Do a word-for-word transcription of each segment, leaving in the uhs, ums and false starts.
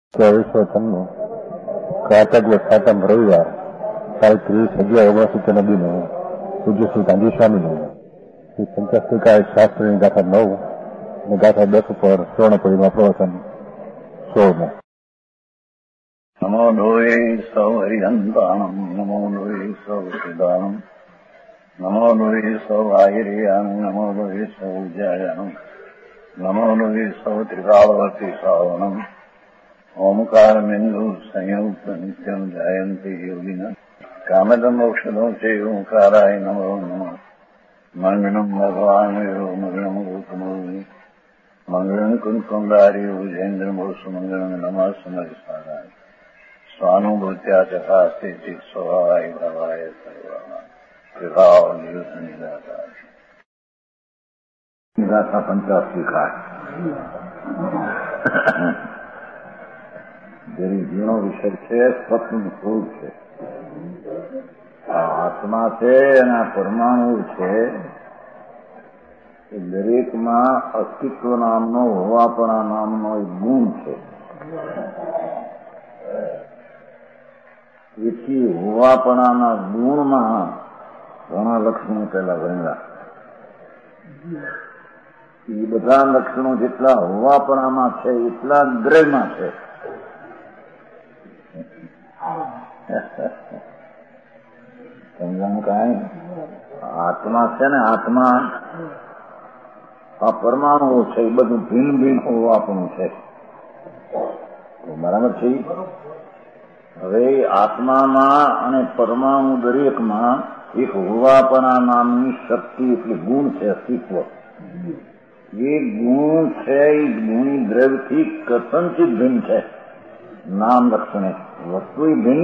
ચોવીસો છન્નું કાકડિયા સાતમ રવિવાર તારીખ ત્રીસ અગિયાર ઓગણસિત્તેર નદીનું પૂજ્ય શ્રી ગાંધી સ્વામીનું શ્રી પંચાસ્તિકાય શાસ્ત્રીની ગાથા નવ અને ગાથા દસ ઉપર સ્વર્ણપરીમાં પ્રવચન સોળમું. નમો લોહે સૌ હરિહંતાણમ નમો લોહે સૌ સિદ્ધાણમ નમો લોહે સૌ આયર્યાન નમો લોહે સૌ ઉજ્જાયાન નમો લોહે સૌ ત્રિકાળવર્તી શ્રાવણમ ઓમકાર બિંદુ સંયુક્ત નિત્યમ જાયંતી યોગિના કામદમ ઔષધો છે ઓંકારાય નમો નમઃ મંગળમ ભગવાન મંગળમ ગોકમોની મંગળમ કુંકુંડારી ઉજેન્દ્રમ સુમંગળમ નમઃ સમરિસ્વારાય સ્વાનુભૂત્યા ચકાસ્તે ચિત સ્વભાવાય ભાવાય સર્વા વિભાવ નિયુત નિરાકાર નિરાશા પંચાસ્તિકાય જેની ઝીણો વિષય છે સ્વપ્ન સ્વરૂપ છે. આ આત્મા છે અને આ પરમાણુ છે એ દરેકમાં અસ્તિત્વ નામનો હોવાપણા નામનો એક ગુણ છે. એથી હોવાપણાના ગુણમાં ઘણા લક્ષણો પહેલા ભણેલા. એ બધા લક્ષણો જેટલા હોવાપણામાં છે એટલા દ્રવ્યમાં છે. સમજાણું કાંઈ? આત્મા છે ને આત્મા આ પરમાણુઓ છે એ બધું ભિન્ન ભિન્ન હોવાપણું છે. બરાબર છે. હવે આત્મામાં અને પરમાણુ દરેકમાં એક હોવાપણા નામની શક્તિ એટલે ગુણ છે, અસ્તિત્વ. એ ગુણ છે એ ગુણી દ્રવ્યથી કથનચિત ભિન્ન છે. નામ લક્ષણે વસ્તુ ભિન્ન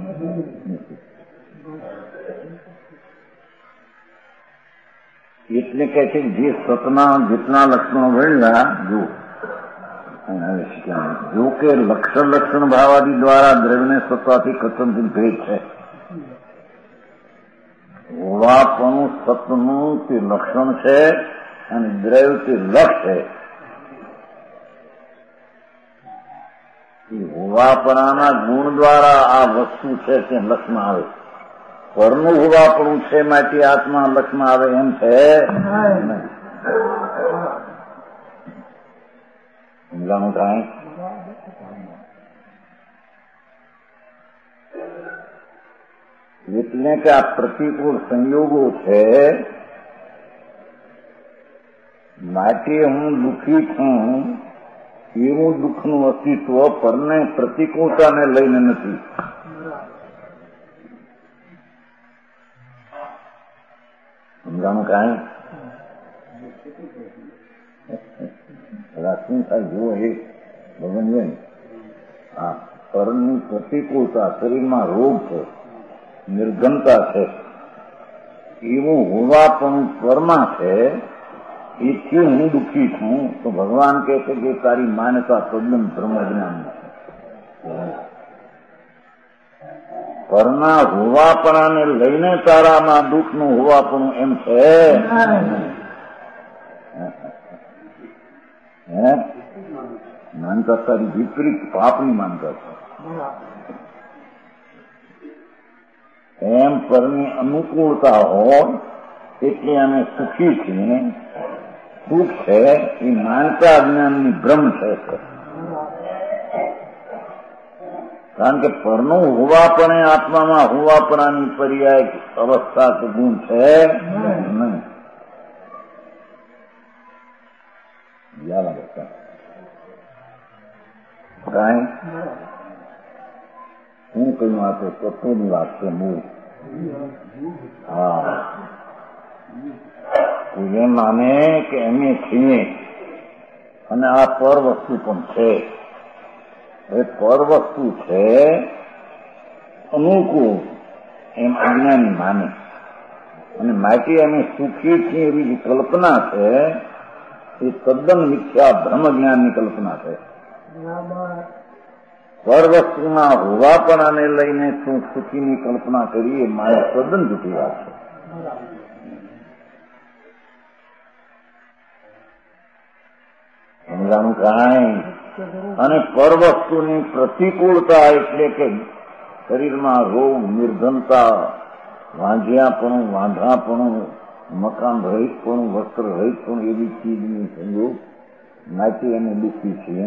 એટલે કે છે જે સતના જેટલા લક્ષણો ભણેલા જો જો કે લક્ષણ લક્ષણ ભાવાદી દ્વારા દ્રવ્યને સત્તાથી કથનથી ભેદ છે. હોવાપણું સતનું તે લક્ષણ છે અને દ્રવ્ય તે લક્ષ છે. હોવાપણાના ગુણ દ્વારા આ વસ્તુ છે તે લક્ષમાં આવે. પરનું હોવાપણું છે માટે આત્મા લક્ષમાં આવે એમ છે નહીં. સમજાણું કાંઈ? એટલે કે આ પ્રતિકૂળ સંયોગો છે માટે હું દુઃખી છું એવું દુઃખનું અસ્તિત્વ પરને પ્રતિકૂળતાને લઈને નથી. સમજાણું કાંઈ? શું થાય જુઓ એ ભગવાન. આ પરની પ્રતિકૂળતા, શરીરમાં રોગ છે, નિર્ઘનતા છે, એવું હોવા પણ પરમાં છે. એથી હું દુઃખી છું તો ભગવાન કહે છે કે તારી માન્યતા તદ્દન બ્રહ્મજ્ઞાન છે. પરના હોવાપણાને લઈને તારામાં દુઃખનું હોવાપણું એમ છે. હે માનતા તારી વિપરીત પાપની માનતા છે. એમ પરની અનુકૂળતા હોય એટલે અમે સુખી છીએ. સુખ છે એ માનતા અજ્ઞાનની ભ્રમ છે. કારણ કે પરનું હોવાપણે આત્મામાં હોવાપણાની પર્યાય અવસ્થા કે ગુણ છે નહીં. કાંઈ હું કહ્યું આ તો તત્વની વાત છે. મૂળ હા એ માને કે અમે છીએ અને આ પર વસ્તુ પણ છે. હવે પર વસ્તુ છે અનુકૂળ એમ અજ્ઞાની માને અને માટે અમે સુખી છીએ એવી જે કલ્પના છે એ તદ્દન મિથ્યા બ્રહ્મ જ્ઞાનની કલ્પના છે. પર વસ્તુના હોવાપણાને લઈને શું સુખીની કલ્પના કરી એ મારી તદ્દન જુઠી વાત છે. સમજાણું કાંઈ? અને પર વસ્તુની પ્રતિકૂળતા એટલે કે શરીરમાં રોગ, નિર્ધનતા, વાંઝિયાપણું, વાંઢાપણું, મકાન રહિતપણું, વસ્ત્ર રહિતપણું એવી ચીજની સંયોગ માટે એને દુઃખી છીએ.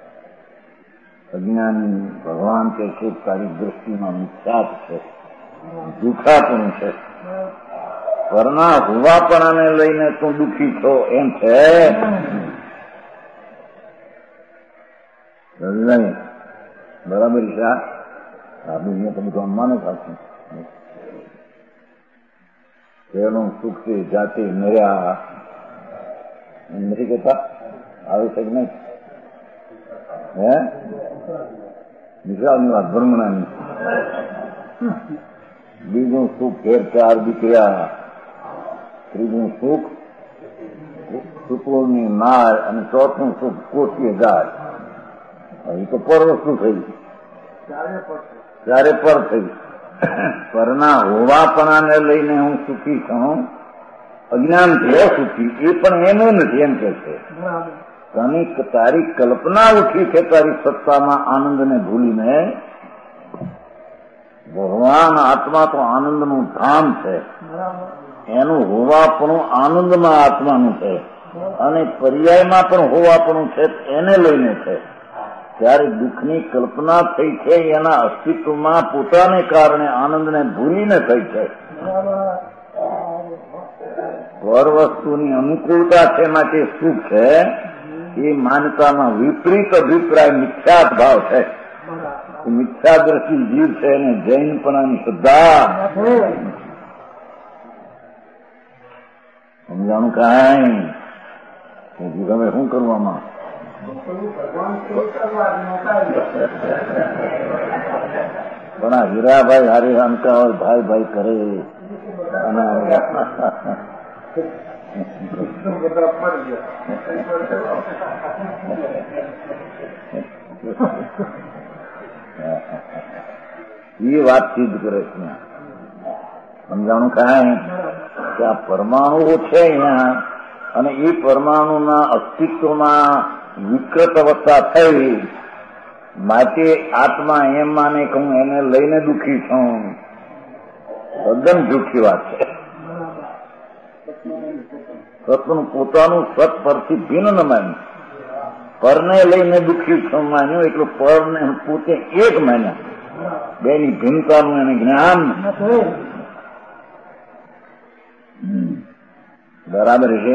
અજ્ઞાની ભગવાન કે છે તારી દ્રષ્ટિમાં મિથ્યાપ છે, દુઃખાપણું છે. પરના હોવાપણાને લઈને તું દુઃખી છો એમ છે. બરાબર છે. આ દુનિયા તો બધું માને પાછું તેનું સુખ છે જાતે મેળ્યા નથી કહેતા આવે છે કે નહીં? હે નિશાળની વાત બ્રહ્મણાની. બીજું સુખ ઘેર ચાર દીકરા, ત્રીજું સુખ સુપોળની નાર અને ચોથું સુખ કોટીએ ગાય. એ તો પર વસ્તુ થઈ, ત્યારે પર થઈ. પરના હોવાપણાને લઈને હું સુખી છું, અજ્ઞાન છે સુખી એ પણ એનું નથી એમ કે છે. તને તારી કલ્પના ઉઠી છે તારી સત્તામાં આનંદને ભૂલીને. ભગવાન આત્મા તો આનંદનું ધામ છે, એનું હોવાપણું આનંદમાં આત્માનું છે અને પર્યાયમાં પણ હોવાપણું છે એને લઈને છે. ત્યારે દુઃખની કલ્પના થઈ છે એના અસ્તિત્વમાં પોતાને કારણે આનંદને ભૂલીને થઈ છે. પર વસ્તુની અનુકૂળતા છે માટે સુખ છે એ માન્યતામાં વિપરીત અભિપ્રાય મિથ્યા ભાવ છે. મિથ્યા દ્રષ્ટિ જીવ છે અને જૈનપણાની શ્રદ્ધા. સમજાણું કાંઈ ગમે શું કરવામાં પણ આ હીરાભાઈ હારી રામકા હોય ભાઈ ભાઈ કરે અને એ વાત સિદ્ધ કરે છે. સમજાણું કાંઈ કે આ પરમાણુઓ છે અહીંયા અને એ પરમાણુના અસ્તિત્વમાં વિકૃત અવસ્થા થઈ માટે આત્મા એમ માને કે હું એને લઈને દુઃખી છું. તદ્દન જૂઠી વાત છે. સતનું પોતાનું સત પરથી ભિન્ન ન માન્યું, પરને લઈને દુઃખી છું માન્યું એટલે પરને પોતે એક માન્યા. બેની ભિન્નતાનું એને જ્ઞાન. બરાબર છે.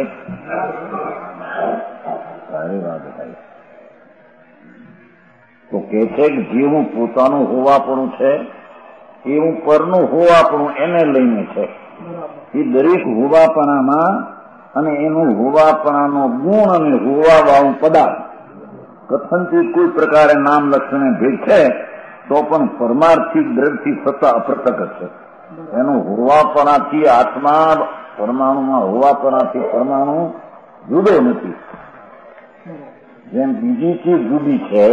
સારી વાત થાય તો કે છે કે જેવું પોતાનું હોવાપણું છે એવું પરનું હોવાપણું એને લઈને છે. એ દરેક હોવાપણામાં અને એનું હોવાપણાનો ગુણ અને હોવાવાળું પદાર્થ કથનથી કોઈ પ્રકારે નામ લક્ષણે ભેદ છે તો પણ પરમાર્થિક દ્રઢથી થતા અપ્રતક છે. એનું હોવાપણાથી આત્મા પરમાણુમાં હોવાપણાથી પરમાણુ જુદો નથી. જેમ બીજી ચીજ જુદી છે,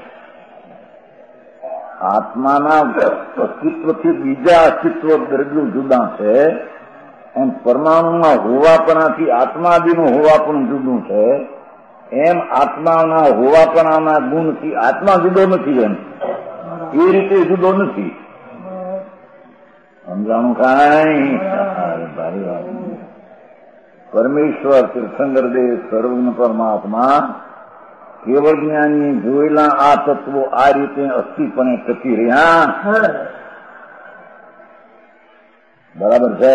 આત્માના અસ્તિત્વથી બીજા અસ્તિત્વ દ્રવ્યો જુદા છે, એમ પરમાણુમાં હોવાપણાથી આત્માદિનું હોવાપણું જુદું છે. એમ આત્માના હોવાપણાના ગુણથી આત્મા જુદો નથી. એમ એ રીતે જુદો નથી. સમજાણું કાંઈ? ભારી વાત. પરમેશ્વર તીર્થંકર દેવ સર્વજ્ઞ પરમાત્મા કેવળ જ્ઞાની જોયેલા આ તત્વો આ રીતે અસ્થિપણે ટકી રહ્યા. બરાબર છે.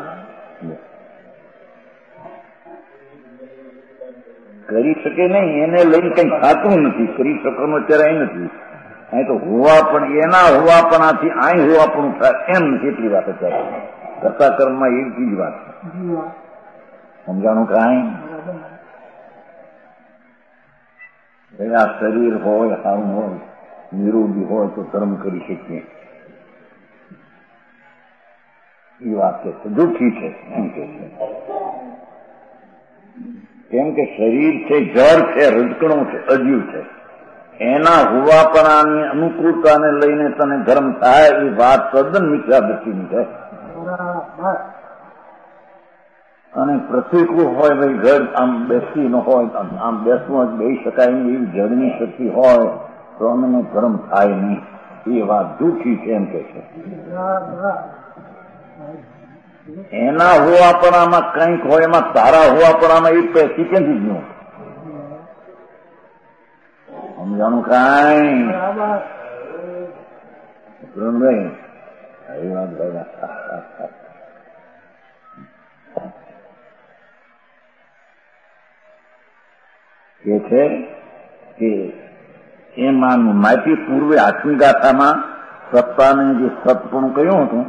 કરી શકે નહીં એને લઈને કઈ થતું નથી. કરી શકવાનું અત્યારે અહીં નથી. અહીં તો હોવા પણ એના હોવાપણાથી અહીં હોવાપણું થાય એમ કેટલી વાત અત્યારે કરતા કર્મમાં એક જ વાત. સમજાણું કાંઈ? આ શરીર હોય સારું હોય નિરોગી હોય તો કર્મ કરી શકીએ એ વાત છે. દુઃખી છે એમ કે છે. કેમ કે શરીર છે જળ છે, રજકણું છે, અજીવ છે. એના હોવાપણાની અનુકૂળતાને લઈને તને ધર્મ થાય એ વાત તદ્દન મિથ્યા દ્રષ્ટિની છે. અને પ્રતિકૂળ હોય ભાઈ જડ આમ બેસી ન હોય, આમ બેસવું બેસી શકાય નહીં એવી જડની શક્તિ હોય તો અમને ધર્મ થાય નહીં. એ વાત દુઃખી છે એમ કે છે. એના હોવાપણામાં કંઈક હોય, એમાં તારા હોવાપણામાં એ પેસી ક્યાંથી ગયું? સમજાણું કાંઈ ભાઈ? એ વાત ભાઈ કે છે કે એમાં માહિતી પૂર્વે આઠમી ગાથામાં સત્તાને જે સતપણું કહ્યું હતું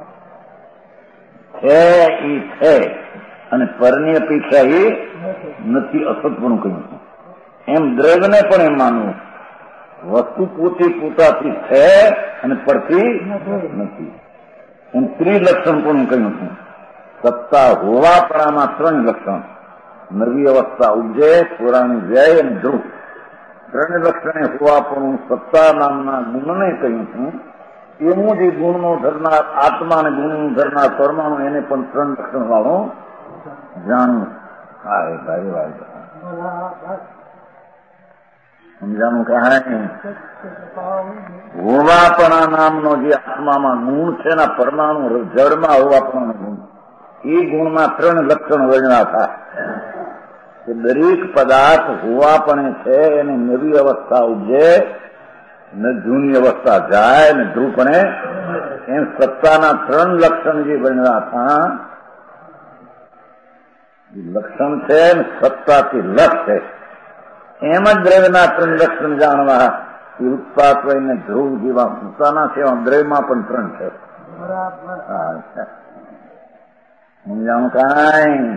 છે એ છે અને પરની અપેક્ષા એ નથી, અસતપણું કહ્યું હતું. એમ દ્રવ્યને પણ એમ માનવું, વસ્તુ પોતે પોતાથી છે અને પડતી નથી. એમ ત્રિલક્ષણ પણ કહ્યું હતું. સત્તા હોવાપણામાં ત્રણ લક્ષણ, નવી અવસ્થા ઉપજે, પુરાણી વ્યય અને ધ્રુવ. ત્રણ લક્ષણે હોવાપણું સત્તા નામના ગુણને કહ્યું છું. એવું જે ગુણનો ધરનાર આત્મા અને ગુણનું ધરનાર પરમાણુ એને પણ ત્રણ લક્ષણ વાળો જાણવું. હા એ ભાઈ ભાઈ સમજાનું કહે. હોવાપણા નામનો જે આત્મામાં ગુણ છે ને પરમાણુ જળમાં હોવાપણાનો ગુણ, એ ગુણમાં ત્રણ લક્ષણ વર્ણના થાય કે દરેક પદાર્થ હોવાપણે છે એને નવી અવસ્થા ઉપજે ને જૂની અવસ્થા જાય ને ધ્રુવપણે. એમ સત્તાના ત્રણ લક્ષણ જે વર્ણના હતા લક્ષણ છે ને સત્તાથી લક્ષ છે. એમ જ દ્રવ્યના ત્રણ લક્ષણ જાણવા એ ઉત્પાદ ને ધ્રુવ જેવા સત્તાના છે એવા દ્રવ્યમાં પણ ત્રણ છે. સમજાવું કાંઈ?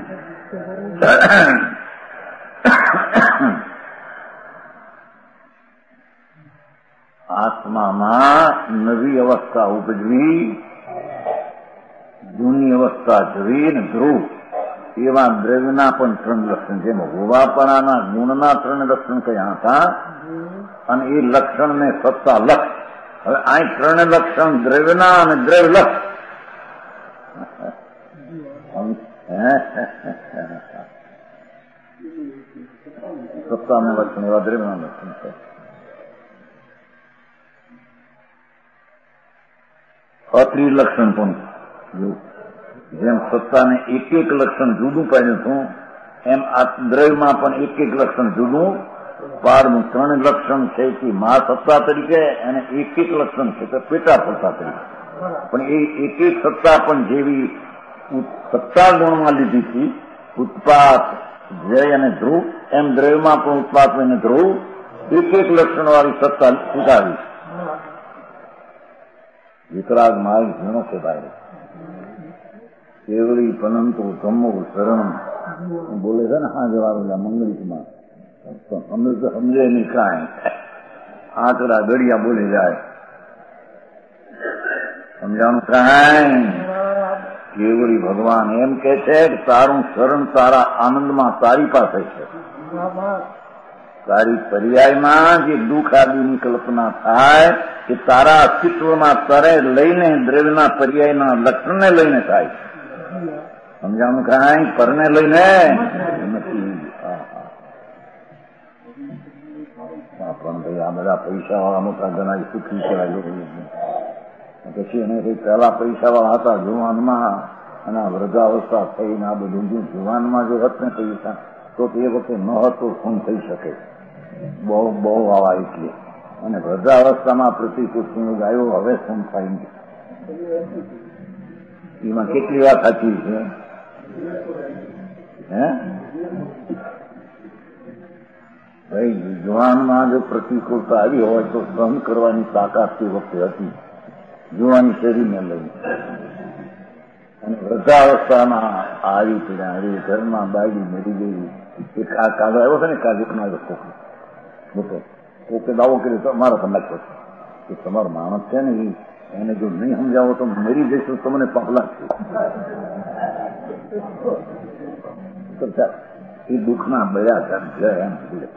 આત્મામાં નવી અવસ્થા ઉપજવી, જૂની અવસ્થા જવી ને ધ્રુવ એવા દ્રવ્યના પણ ત્રણ લક્ષણ, જેમાં હોવાપણાના ગુણના ત્રણ લક્ષણ કયા હતા અને એ લક્ષણ ને સત્તા લક્ષ. હવે આ ત્રણ લક્ષણ દ્રવ્યના અને દ્રવ્ય લક્ષ સત્તાનું લક્ષણ એવા દ્રવ્યના લક્ષણ છે. અત્રિલક્ષણ પણ જેમ સત્તાને એક એક લક્ષણ જુદું પાડ્યું હતું એમ આ દ્રવ્યમાં પણ એક એક લક્ષણ જુદું પાડવું. ત્રણ લક્ષણ છે કે મહા સત્તા તરીકે અને એક એક લક્ષણ છે કે પેટા સત્તા તરીકે. પણ એ એક એક સત્તા પણ જેવી સત્તા ગુણમાં લીધી હતી ઉત્પાદ જય અને ધ્રુવ, એમ દ્રવ્યમાં પણ ઉત્પાદ અને ધ્રુવ એક એક લક્ષણ વાળી સત્તા સ્વીકારી. વિતરાગ માર્ગ ઘણો છે ભાઈ. કેવળી પનંતુ ધમ્મો શરણ બોલે છે ને હા જવાબ મંગળીમાં અમે તો સમજે નહીં કાંઈ, આંકડા ગળિયા બોલી જાય. સમજાણું કાંઈ? કેવળી ભગવાન એમ કે છે કે તારું શરણ તારા આનંદમાં તારી પાસે છે. તારી પર્યાયમાં જે દુઃખ આદિની કલ્પના થાય કે તારા અસ્તિત્વમાં તરે લઈને દ્રવ્યના પર્યાયના લક્ષણને લઈને થાય. સમજાણું કાંઈ? પરને લઈને નથી. પણ ભાઈ આ બધા પૈસા વાળા મોટા ઘણા સુખી કહેવાય. પછી એને કઈ પહેલા પૈસા વાળા હતા જુવાનમાં અને વૃદ્ધાવસ્થા થઈને આ બધું જુવાનમાં જો હોત ને પૈસા તો એ વખતે ન હતો ખૂન થઈ શકે. બહુ બહુ આવા એટલે અને વૃદ્ધાવસ્થામાં પ્રતિકૂળ ગાયો હવે શું થાય નહીં. એમાં કેટલી વાત સાચી છે હે ભાઈ? જુવાનમાં જો પ્રતિકૂળતા આવી હોય તો સહન કરવાની તાકાત તે વખતે હતી જુવાની શરીરને લઈને. અને વૃદ્ધાવસ્થામાં આવી પીડા હરી ઘરમાં બાયડી મરી ગઈ. એ કાગળ આવ્યો છે ને કાજુકનો મોટો કોકે દાવો કર્યો તો મારો કલાક છે કે તમારો માણસ છે ને એને જો નહીં સમજાવો તો મરી જઈશું તમને પાપલા છે. એ દુઃખના બળ્યા છે એમ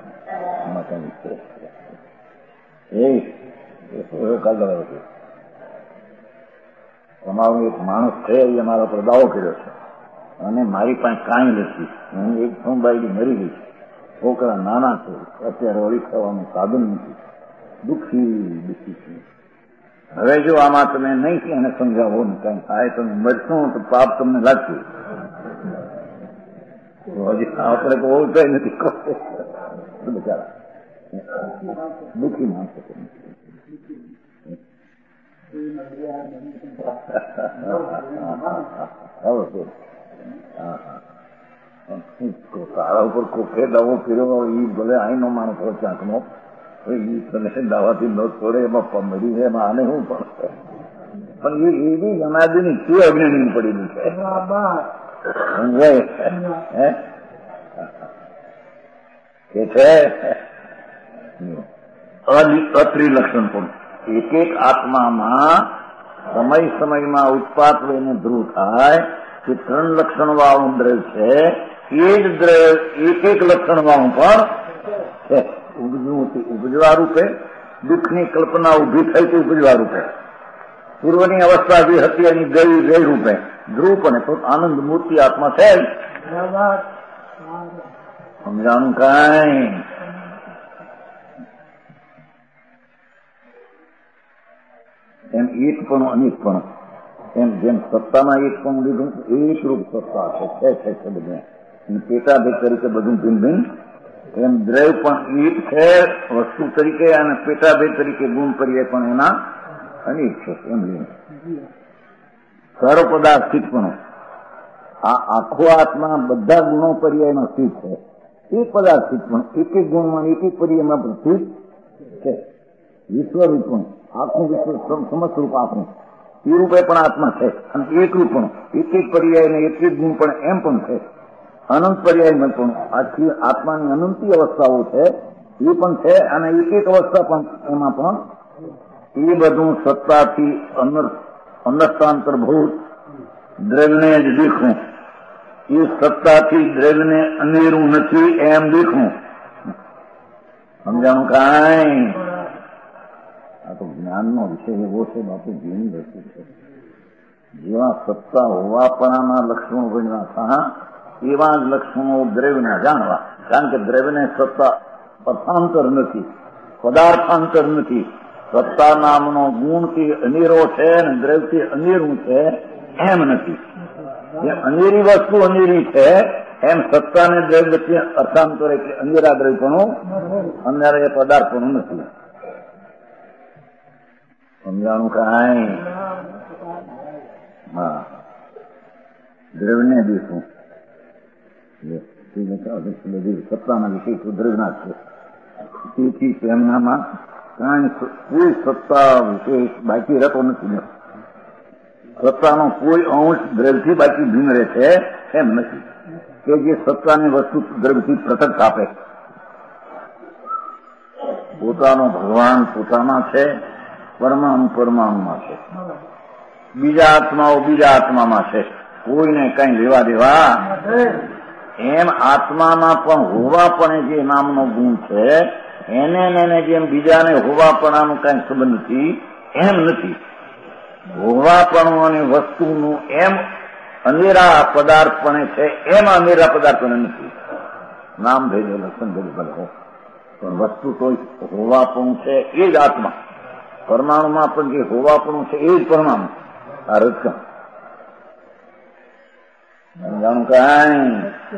એ કાગળ આવ્યો છે. તમારો એક માણસ છે એ મારા પર દાવો કર્યો છે અને મારી પાસે કાંઈ નથી. હું એક સોમબાઈ મરી ગઈ, છોકરા નાના છે, અત્યારે વળી થવાનું સાધન નથી, દુઃખી દુઃખી છે. હવે જો આમાં તમે નહીં એને સમજાવો ને કઈ થાય, તમે મરશો તો પાપ તમને લાગશે. હજી આપણે બહુ કઈ નથી કહો બચારા દુઃખી માણસો. તારા ઉપર કોકે દાવો કર્યો એ ભલે અહીંનો માણસ હોય ચાંકનો, તને દાવાથી ન છોડે એમાં મરી છે, એમાં આને શું પણ પણ એ એવી અનાદિની શું અજ્ઞાની પડેલી છે. સમજાય કે છે અત્રિલક્ષણ પણ એક એક આત્મામાં સમય સમયમાં ઉત્પાત લઈને ધ્રુવ થાય કે ત્રણ લક્ષણ વાળું દ્રવ્ય છે. એ જ દ્રવ્ય એક એક લક્ષણ વાળું પણ છે. ઉપજવા રૂપે દુઃખની કલ્પના ઉભી થઈ હતી, ઉપજવા રૂપે પૂર્વની અવસ્થા જે હતી એની ગઈ ગઈ રૂપે ધ્રુવ પણ તો આનંદ મૂર્તિ આત્મા છે. સમજાણું કાંઈ એમ એક પણ અનેક પણ એમ જેમ સત્તામાં એક પણ લીધું એક રૂપ સત્તા છે છે છે બધું પેટા ભેદ તરીકે બધું ભિન્ન ભિન્ન એમ દ્રવ્ય પણ એક છે વસ્તુ તરીકે અને પેટાભેદ તરીકે ગુણ પર્યાય પણ એના અનેક છે. એમ સર્વ પદાર્થ સ્થિત પણ આ આખો આત્મા બધા ગુણો પર્યાયનો સ્થિત છે. એક પદાર્થ સ્થિત પણ એક એક ગુણમાં એક એક પર્યાયમાં પણ સ્થિત છે. વિશ્વરૂપ પણ આખું વિશ્વ સમસ્તરૂપ આપણું એ રૂપે પણ આત્મા છે અને એક રૂપ પણ એક એક પર્યાય ને એક એક ગુણ પણ એમ પણ છે. અનંત પર્યાયમાં પણ આખી આત્માની અનંતી અવસ્થાઓ છે એ પણ છે અને એક એક અવસ્થા પણ એમાં પણ એ બધું સત્તાથી અનસ્થાંતરભૂત દ્રવ્યને જ દેખવું. એ સત્તાથી દ્રવ્યને અનેરું નથી એમ દેખવું. સમજાણું કાંઈ? આ તો જ્ઞાનનો વિષય એવો છે બાપુ જેની વસ્તુ છે. જેવા સત્તા હોવાપણાના લક્ષણો ગણવા હા એવા જ લક્ષણો દ્રવ્યના જાણવા. કારણ કે દ્રવ્યને સત્તા અર્થાંતર નથી, પદાર્થાંતર નથી. સત્તા નામનો ગુણથી અનેરો છે અને દ્રવ્યથી અનેરું છે એમ નથી. જે અનેરી વસ્તુ અનેરી છે એમ સત્તા ને દ્રવ્ય અર્થાંતર એટલે અનેરા દ્રવ્યપણું અનેરા એ પદાર્થપણું નથી. સમજાણું કાંઈ? હા, દ્રવ્યને દેખવું બધી સત્તાના વિષય દ્રવ્યના છે. તેથી તેમનામાં કાંઈ કોઈ સત્તા વિશેષ બાકી રહેતો નથી. સત્તાનો કોઈ અંશ દ્રવ્યથી બાકી ભિન્ન રહે છે એમ નથી કે જે સત્તાની વસ્તુ દ્રવ્યથી પૃથક આપે. પોતાનો ભગવાન પોતાના છે, પરમાણુ પરમાણુમાં છે, બીજા આત્માઓ બીજા આત્મામાં છે, કોઈને કઈ લેવા દેવા એમ આત્મામાં પણ હોવાપણે જે નામનો ગુણ છે એને એને જેમ બીજાને હોવાપણાનું કઈ સંબંધ નથી એમ નથી. હોવાપણું અને વસ્તુનું એમ અનેરા પદાર્થપણે છે એમ અનેરા પદાર્થપણે નથી. નામ ભેદે લક્ષણ ભેદ ભલે હો પણ વસ્તુ તો હોવાપણું છે એ જ આત્મા. પરમાણુમાં પણ જે હોવાપણું છે એ જ પરમાણુ. આ રચના જાણું કાંઈ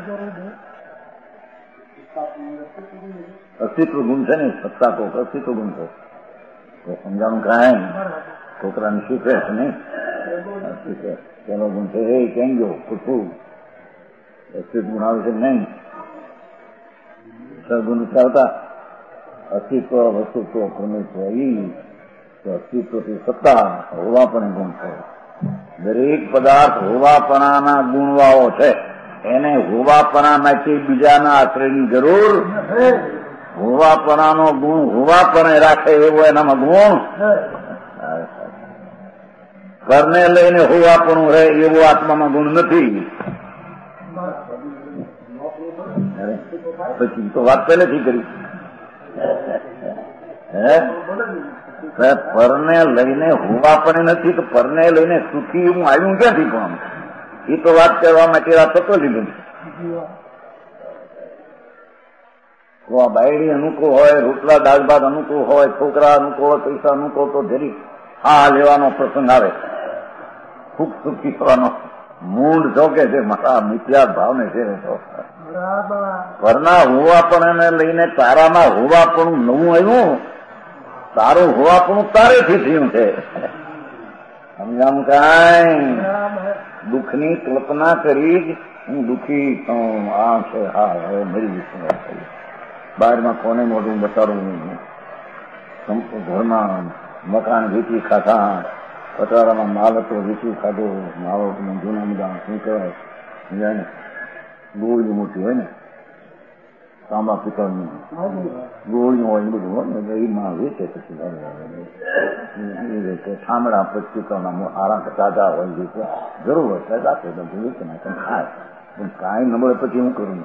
અસ્તિત્વ ગુણ છે ને સત્તા તો અસ્તિત્વ ગુણ છે તો સમજાણું કાંઈ છોકરાને શીખે છે નહીં પેલો ગુણ છે એ કેમ ગયો પૂછવું અસ્તિત્વ ગુણ આવે છે નહીં. સગુણ ચાલતા અસ્તિત્વ વસ્તુત્વ પરમેશ્વર અસ્તિત્વથી સત્તા હોવા પણ ગુણ છે. દરેક પદાર્થ હોવાપણાના ગુણવાઓ છે. એને હોવાપણામાંથી બીજાના આશ્રયની જરૂર. હોવાપણાનો ગુણ હોવાપણે રાખે એવો એનામાં ગુણ. કરને લઈને હોવાપણું રહે એવો આત્મામાં ગુણ નથી. પછી તો વાત પહેલેથી કરી હે પરને લઈને હોવાપણે નથી તો પરને લઈને સુખી હું આવ્યું ક્યાંથી પણ એ તો વાત કરવા માટે આ તત્વ લીધું. તો આ બાયડી અનુકૂળ હોય, રોટલા દાળ ભાત અનુકૂળ હોય, છોકરા અનુકૂળ હોય, પૈસા અનુકૂળ, તો જરી આ લેવાનો પ્રસંગ આવે, સુખ સુખી થવાનો મૂળ જોકે છે મારા મિથ્યા ભાવને છે. ઘરના હોવાપણ એને લઈને તારામાં હોવાપણું નવું આવ્યું, તારું હોવાપણું તારેથી થયું છે. સમજામ કાંઈ દુઃખની કલ્પના કરી જ હું દુઃખી છું, આ છે હા હવે મરી જઈશું. બહારમાં કોને મોઢું બતાડવું, ઘરમાં મકાન વેચી ખાધા, પટારામાં માલ હતો વેચી ખાધો, માવો જૂના બધા શું કહેવાય ને ગોળી મોટી હોય ને તાંબા પિત્તળની ગોળી હોય એ બધું હોય ને એ માં વેચે પછી થાંભળા પિત્તળના આરામ તાજા હોય વેચે જરૂર હોય રાખે બધું વેચે નાખે ખાય. પણ કાંઈ નબળે પછી હું કરું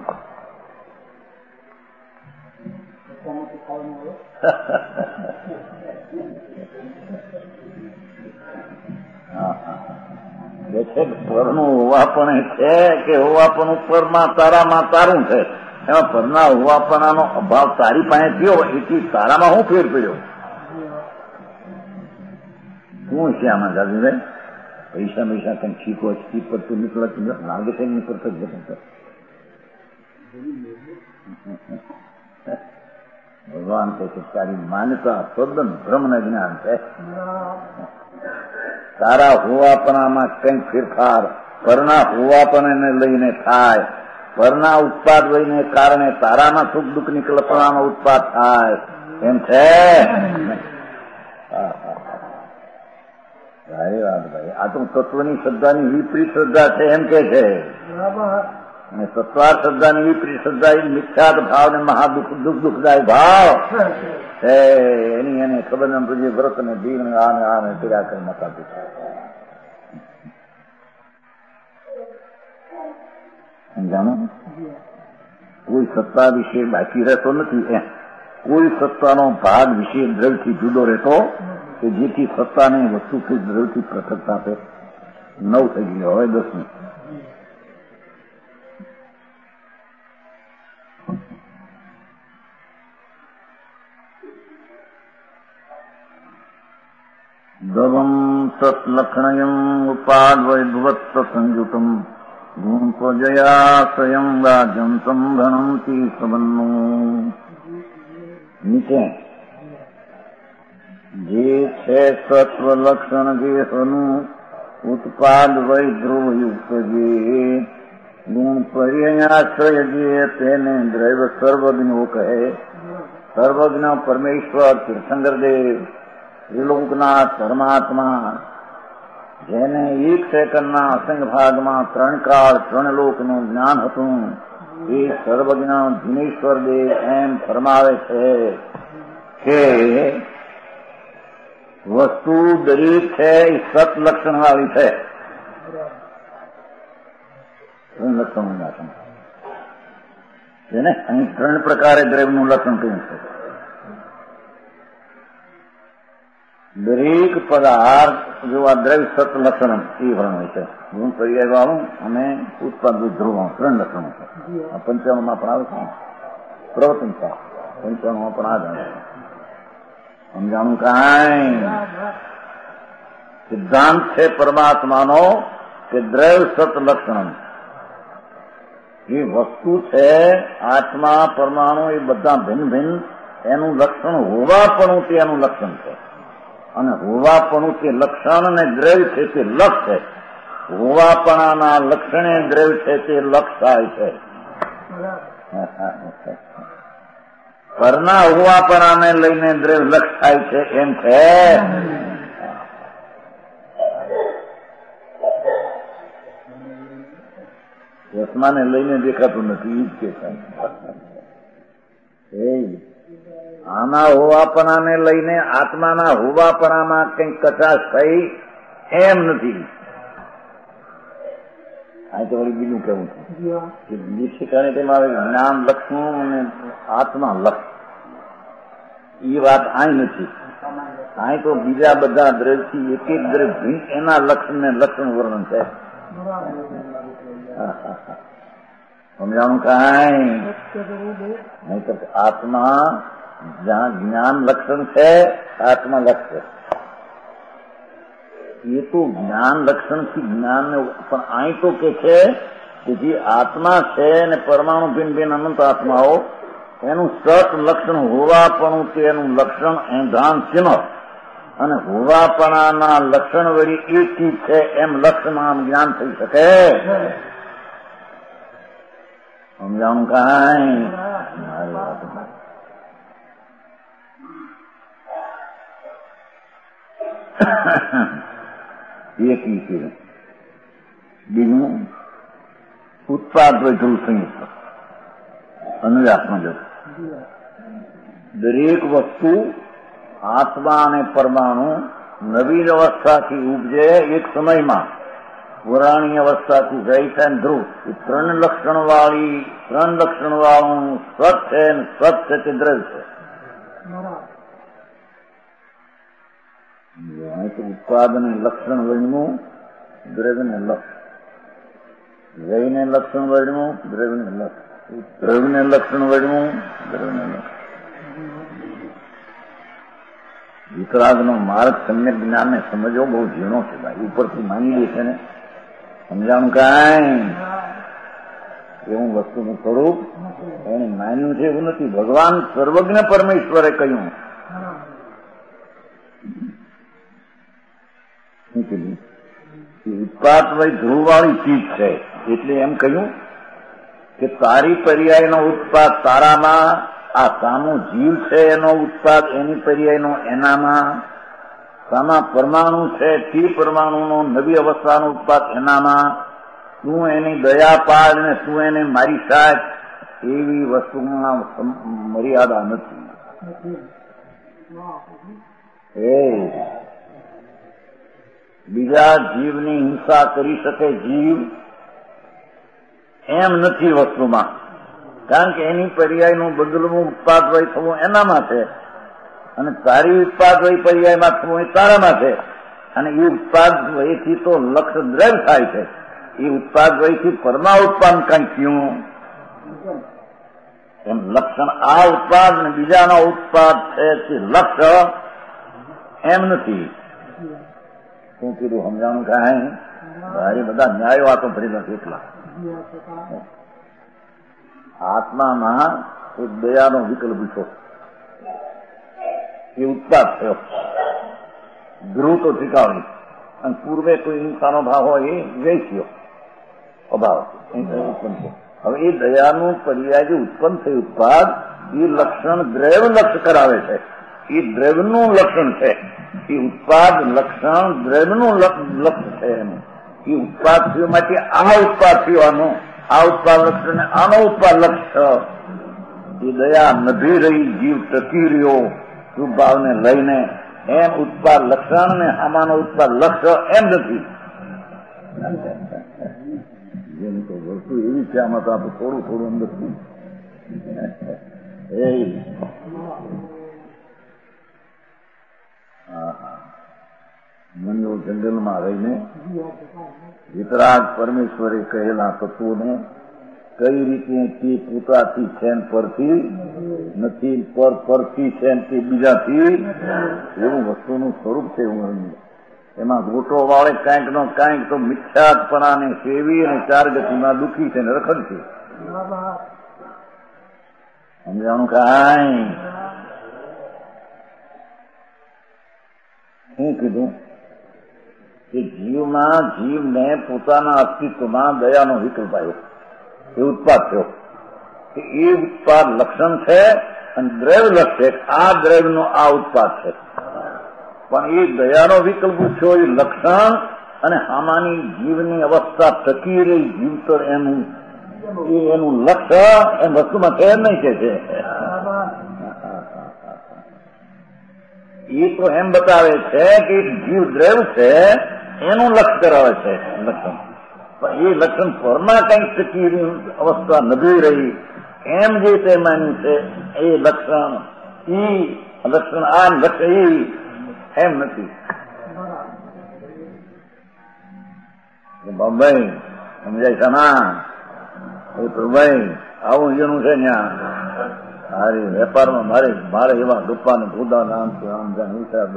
પરનું હોવાપણ છે કે હોવાપણ ઉપરમાં તારામાં તારું છે, એમાં પરના હોવાપણાનો અભાવ તારી પાસે થયો એથી તારામાં હું ફેર પડ્યો શું છે આમાં દાદુભાઈ? પૈસા પૈસા કઈ છીકો છી પડતું નીકળત લાગે છે નીકળત જ ભગવાન કહે છે તારી માન્યતા તદ્દન બ્રહ્મને જ્ઞાન છે. તારા હોવાપણામાં કઈ ફેરફાર પરના હોવાપણાને લઈને થાય, પરના ઉત્પાદ લઈને કારણે તારામાં સુખ દુઃખની કલ્પનાનો ઉત્પાદ થાય એમ છે. સારી વાત ભાઈ. આ તો તત્વની શ્રદ્ધાની વિપરીત શ્રદ્ધા છે એમ કે છે. અને તત્વાર શ્રદ્ધાની વિપરીત શ્રદ્ધા એ મિથ્યાત ભાવ ને મહાદુઃખ દુઃખ દુઃખદાય ભાવ છે. એની એને ખબર ને પછી વ્રત ને દીવ ને આ ને આ ને કર્યા કરી મતા જાણો કોઈ સત્તા વિશે બાકી રહેતો નથી. એમ કોઈ સત્તાનો ભાગ વિશે દ્રવ્યથી જુદો રહેતો કે જેથી સત્તાને વસ્તુથી દ્રવ્યથી પૃથકતા આપે. નવ થઈ ગયો હોય દસમી. દવમ સત્લક્ષણયમ ઉપાદ્વૈભવત્ત સંયુતમ ગુણપજયાશ્રયમ રાજમ સંભણંતિ સંબન્નું. નીચે જે છે સત્વ લક્ષણ જેનું ઉત્પાદ વૈધ્રુવયુક્ત જે ગુણ પર્યાશ્રય જે તેને દ્રૈવ સર્વજ્ઞો કહે. સર્વજ્ઞ પરમેશ્વર તીર્થંકરદેવ ત્રિલોકનાથ પરમાત્મા જેને એક સેકન્ડના અસંગ ભાગમાં ત્રણ કાળ ત્રણ લોકનું જ્ઞાન હતું એ સર્વજ્ઞ દિનેશ્વર દેવ એમ ફરમાવે છે કે વસ્તુ દરેક છે એ સત લક્ષણ વાળી છે. ત્રણ લક્ષણનું લક્ષણ જેને અહીં ત્રણ પ્રકારે દ્રવ્યનું લક્ષણ કહ્યું છે. દરેક પદાર્થ જો આ દ્રવ્ય સત લક્ષણ એ વર્ણવે છે. ગુણ પર્યાય વાળું અને ઉત્પાદ ધ્રુવ ત્રણ લક્ષણો છે. આ પંચાણુમાં પણ આવે છે. પ્રવચન છે પંચાણુમાં પણ આ જાણે સમજાણું કાંઈ સિદ્ધાંત છે પરમાત્માનો કે દ્રવ્ય સત લક્ષણ એ વસ્તુ છે. આત્મા પરમાણુ એ બધા ભિન્ન ભિન્ન એનું લક્ષણ હોવાપણું તે એનું લક્ષણ છે. અને હોવાપણું તે લક્ષણ અને દ્રવ્ય છે તે લક્ષ છે. હોવાપણાના લક્ષણે દ્રવ્ય છે તે લક્ષ થાય છે. પરના હોવાપણાને લઈને દ્રવ્ય લક્ષ થાય છે એમ છે. ચશ્માને લઈને દેખાતું નથી ઈ જ કે આના હોવાપણાને લઈને આત્માના હોવાપણામાં કંઈક કચાશ થઈ એમ નથી. આ તો વળી બીજું કેવું છે કે બીજી ઠેકાણે તેમાં જ્ઞાન લક્ષનું અને આત્મા લક્ષ એ વાત અહીં નથી. અહીં તો બીજા બધા દ્રવ્યથી એક એક દ્રવ્ય એના લક્ષણ ને લક્ષણ વર્ણન છે. સમજાણું કાંઈ નહીં તો આત્મા જ્યાં જ્ઞાન લક્ષણ છે આત્મા લક્ષ એ તો જ્ઞાન લક્ષણ થી જ્ઞાન ને પણ અહીં તો કે છે કે જે આત્મા છે ને પરમાણુ ભિન્ન ભિન્ન અનંત આત્માઓ એનું સત લક્ષણ હોવાપણું તેનું લક્ષણ એંધાન ચિહ્ન અને હોવાપણાના લક્ષણ વળી એક ચીજ છે એમ લક્ષમાં જ્ઞાન થઈ શકે. સમજાણું કાંઈ મારી વાત એક છે. બીજું ઉત્પાદ ધ્રુવ સંયુક્ત અનુવ્યાસમાં જતું દરેક વસ્તુ આત્મા અને પરમાણુ નવીન અવસ્થાથી ઉપજે એક સમયમાં પુરાણી અવસ્થાથી જાય છે અને ધ્રુવ એ ત્રણ લક્ષણ વાળી ત્રણ લક્ષણ વાળું સત છે અને સત છે તે દ્રવ્ય છે. ઉત્પાદન લક્ષણ વર્ણવું દ્રવ્યને લક્ષ જઈને લક્ષણ વર્ણવું દ્રવ્યને લક્ષ દ્રવ્યને લક્ષણ વર્ણવું દ્રવ્યને લક્ષ. વિતરાગનો માર્ગ સમ્યક જ્ઞાનને સમજવો બહુ ઝીણો છે ભાઈ. ઉપરથી માની લે છે ને સમજાણું કાંઈ એવું વસ્તુનું સ્વરૂપ એને માન્યું છે એવું નથી. ભગવાન સર્વજ્ઞ પરમેશ્વરે કહ્યું શું કીધું ઉત્પાદ વય ધ્રુવ વાળી ચીજ છે એટલે એમ કહ્યું કે તારી પર્યાયનો ઉત્પાદ તારામાં આ સામો જીવ છે એનો ઉત્પાદ એની પર્યાયનો એનામાં સામા પરમાણુ છે તે પરમાણુનો નવી અવસ્થાનો ઉત્પાદ એનામાં તું એની દયા પાડ ને તું એને મારી શાક એવી વસ્તુમાં મર્યાદા નથી. એ બીજા જીવની હિંસા કરી શકે જીવ એમ નથી વસ્તુમાં, કારણ કે એની પર્યાયનું બદલવું ઉત્પાદ વય થવું એનામાં છે અને તારી ઉત્પાદ વય પર્યાયમાં થવું એ તારામાં છે. અને એ ઉત્પાદ વયથી તો લક્ષ દ્રવ્ય થાય છે. એ ઉત્પાદ વયથી પરમા ઉત્પાદન કંઈ થયું એમ લક્ષણ આ ઉત્પાદ ને બીજાનો ઉત્પાદ છે તે લક્ષ એમ નથી. શું કીધું સમજાણું કાંઈ ભાઈ બધા ન્યાય વાતો ભરી નથી. એટલા આત્મામાં એક દયાનો વિકલ્પ છે એ ઉત્પાદ થયો ધ્રુવ તો ઠીકાવી અને પૂર્વે કોઈ હિંસાનો ભાવ હોય એ વેચ્યો અભાવ ઉત્પન્ન છે. હવે એ દયાનું પર્યાય જે ઉત્પન્ન થયું ઉત્પાદ એ લક્ષણ દ્રવ્ય લક્ષ કરાવે છે. એ દ્રવ્યનું લક્ષણ છે. એ ઉત્પાદ લક્ષણ દ્રવ્યનું લક્ષ છે. એનું એ ઉત્પાદ થયું માટે આ ઉત્પાદ થયું આ ઉત્પાદ લક્ષણ આનો ઉત્પાદ લક્ષ એ દયા નભી રહી જીવ ટકી રહ્યો શુભભાવને લઈને એમ ઉત્પાદ લક્ષણ ને આમાંનો ઉત્પાદ લક્ષ એમ નથી. જેમ તો વસ્તુ એવી છે આમાં તો આપણે થોડું થોડું અંદર એ મનનો જંગલમાં રહીને વિતરાગ પરમેશ્વરે કહેલા તત્વોને કઈ રીતે તે પોતાથી છે પરથી નથી પર પરથી છે તે બીજાથી એવું વસ્તુનું સ્વરૂપ છે. એવું એમાં ગોટો વાળે કાંઈક નો કાંઈક તો મિથ્યાત્પણાને સેવી અને ચાર ગતિમાં દુઃખી છે ને રખડ છે. સમજાણું કાંઈ શું કીધું કે જીવમાં જીવને પોતાના અસ્તિત્વમાં દયાનો વિકલ્પ આવ્યો એ ઉત્પાદ થયો. એ ઉત્પાદ લક્ષણ છે અને દ્રવ્ય લક્ષ છે. આ દ્રવ્યનો આ ઉત્પાદ છે પણ એ દયાનો વિકલ્પ થયો એ લક્ષણ અને આમાંની જીવની અવસ્થા ટકી રહી જીવ તો એનું એનું લક્ષ્ય એમ વસ્તુમાં છે નહીં કે છે. એ તો એમ બતાવે છે કે જીવ દ્રવ્ય છે એનું લક્ષ કરાવે છે લક્ષણ. પણ એ લક્ષણ પરમાં કંઈક ટકી અવસ્થા નભી રહી એમ જે તે માન્યું છે એ લક્ષણ ઈ લક્ષણ આ લક્ષણ ઈ એમ નથી. બાબાઈ સમજાય છે ના એ પ્રભુભાઈ આવું એનું છે ત્યાં મારી વેપારમાં મારે મારે એવા ગપ્પા ને ભૂદા નામ છે આમ જાણ વિચાર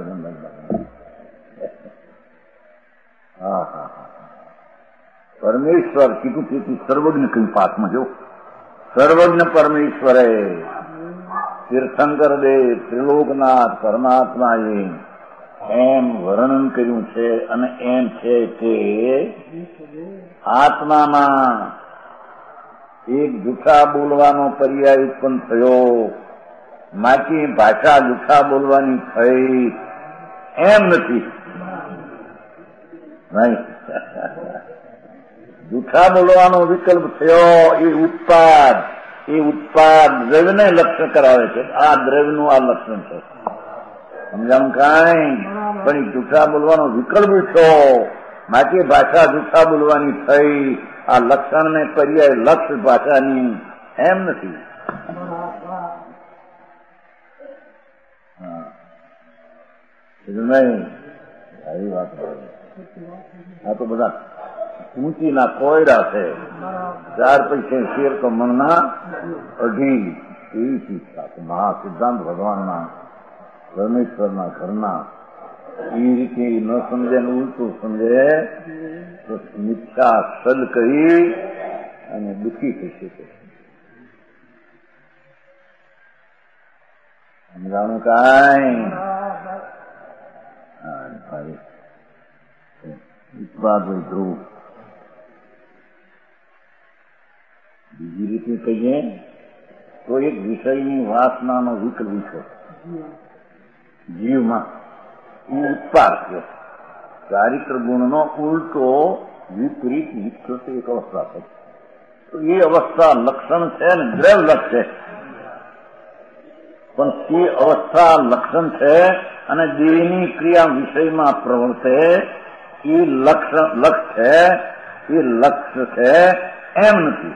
હા હા હા પરમેશ્વર કીધું કીધું સર્વજ્ઞ કઈ પાઠમાં જો સર્વજ્ઞ પરમેશ્વરે તીર્થંકર દેવ ત્રિલોકનાથ પરમાત્મા એમ વર્ણન કર્યું છે અને એમ છે કે આત્મામાં એક જૂઠા બોલવાનો પર્યાય ઉત્પન્ન થયો, માટી ભાષા જૂઠા બોલવાની થઈ એમ નથી. નહીં, જૂઠા બોલવાનો વિકલ્પ થયો એ ઉત્પાદ એ ઉત્પાદ દ્રવ્યને લક્ષણ કરાવે છે. આ દ્રવ્યનું આ લક્ષણ છે. સમજાણું કાંઈ? પણ એ જૂઠા બોલવાનો વિકલ્પ થયો, માટી ભાષા જૂઠા બોલવાની થઈ. આ લક્ષણ ને પર્યાય લક્ષ ભાષાની એમ નથી. નહીં સારી વાત. આ તો બધા ઊંચીના કોયડા છે. ચાર પૈસે શેર તો મણના અઢી એવી શીખતા મહા સિદ્ધાંત ભગવાનના પરમેશ્વરના ઘરના એ રીતે ન સમજે ને ઉલટું સમજે તો મિથ્યા સદ કહી અને દુઃખી થઈ શકે. સમજાણું કાંઈ? વિશ્વાસ હોય ધ્રુવ. બીજી રીતે કહીએ તો એક વિષયની વાસનાનો વિકલ્પ છે જીવમાં. એ ઉત્પાદ છે. ચારિત્ર ગુણનો ઉલટો વિપરીત વિકૃત એક અવસ્થા છે. તો એ અવસ્થા લક્ષણ છે ને દ્રવ્ય છે. પણ તે અવસ્થા લક્ષણ છે અને દેહની ક્રિયા વિષયમાં પ્રવર્તે એ લક્ષ લક્ષ છે. એ લક્ષ્ય છે એમ નથી.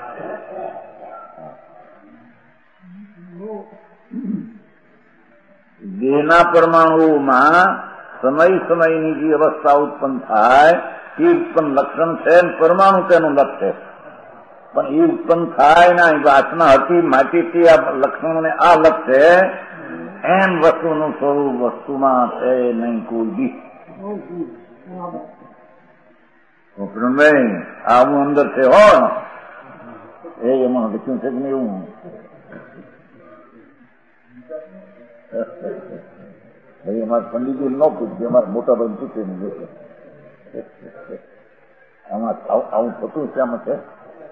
દેહના પરમાણુઓમાં સમય સમયની જે અવસ્થા ઉત્પન્ન થાય એ ઉત્પન્ન લક્ષણ છે. પરમાણુ તેનું લક્ષ્ય છે. પણ એ ઉત્પન્ન થાય ના વાસના હતી માટીથી આ લક્ષણોને આ લક્ષ્ય એમ વસ્તુનું સ્વરૂપ વસ્તુમાં છે નહીં કોઈ બી. આવું અંદર છે હો. એ એમાં લખ્યું છે કે નહીં? એવું ભાઈ અમારે પંડિતજી ન પૂછ્યું, અમારે મોટા ભાઈ પૂછે નહીં. આમાં આવું થતું છે. આમાં છે.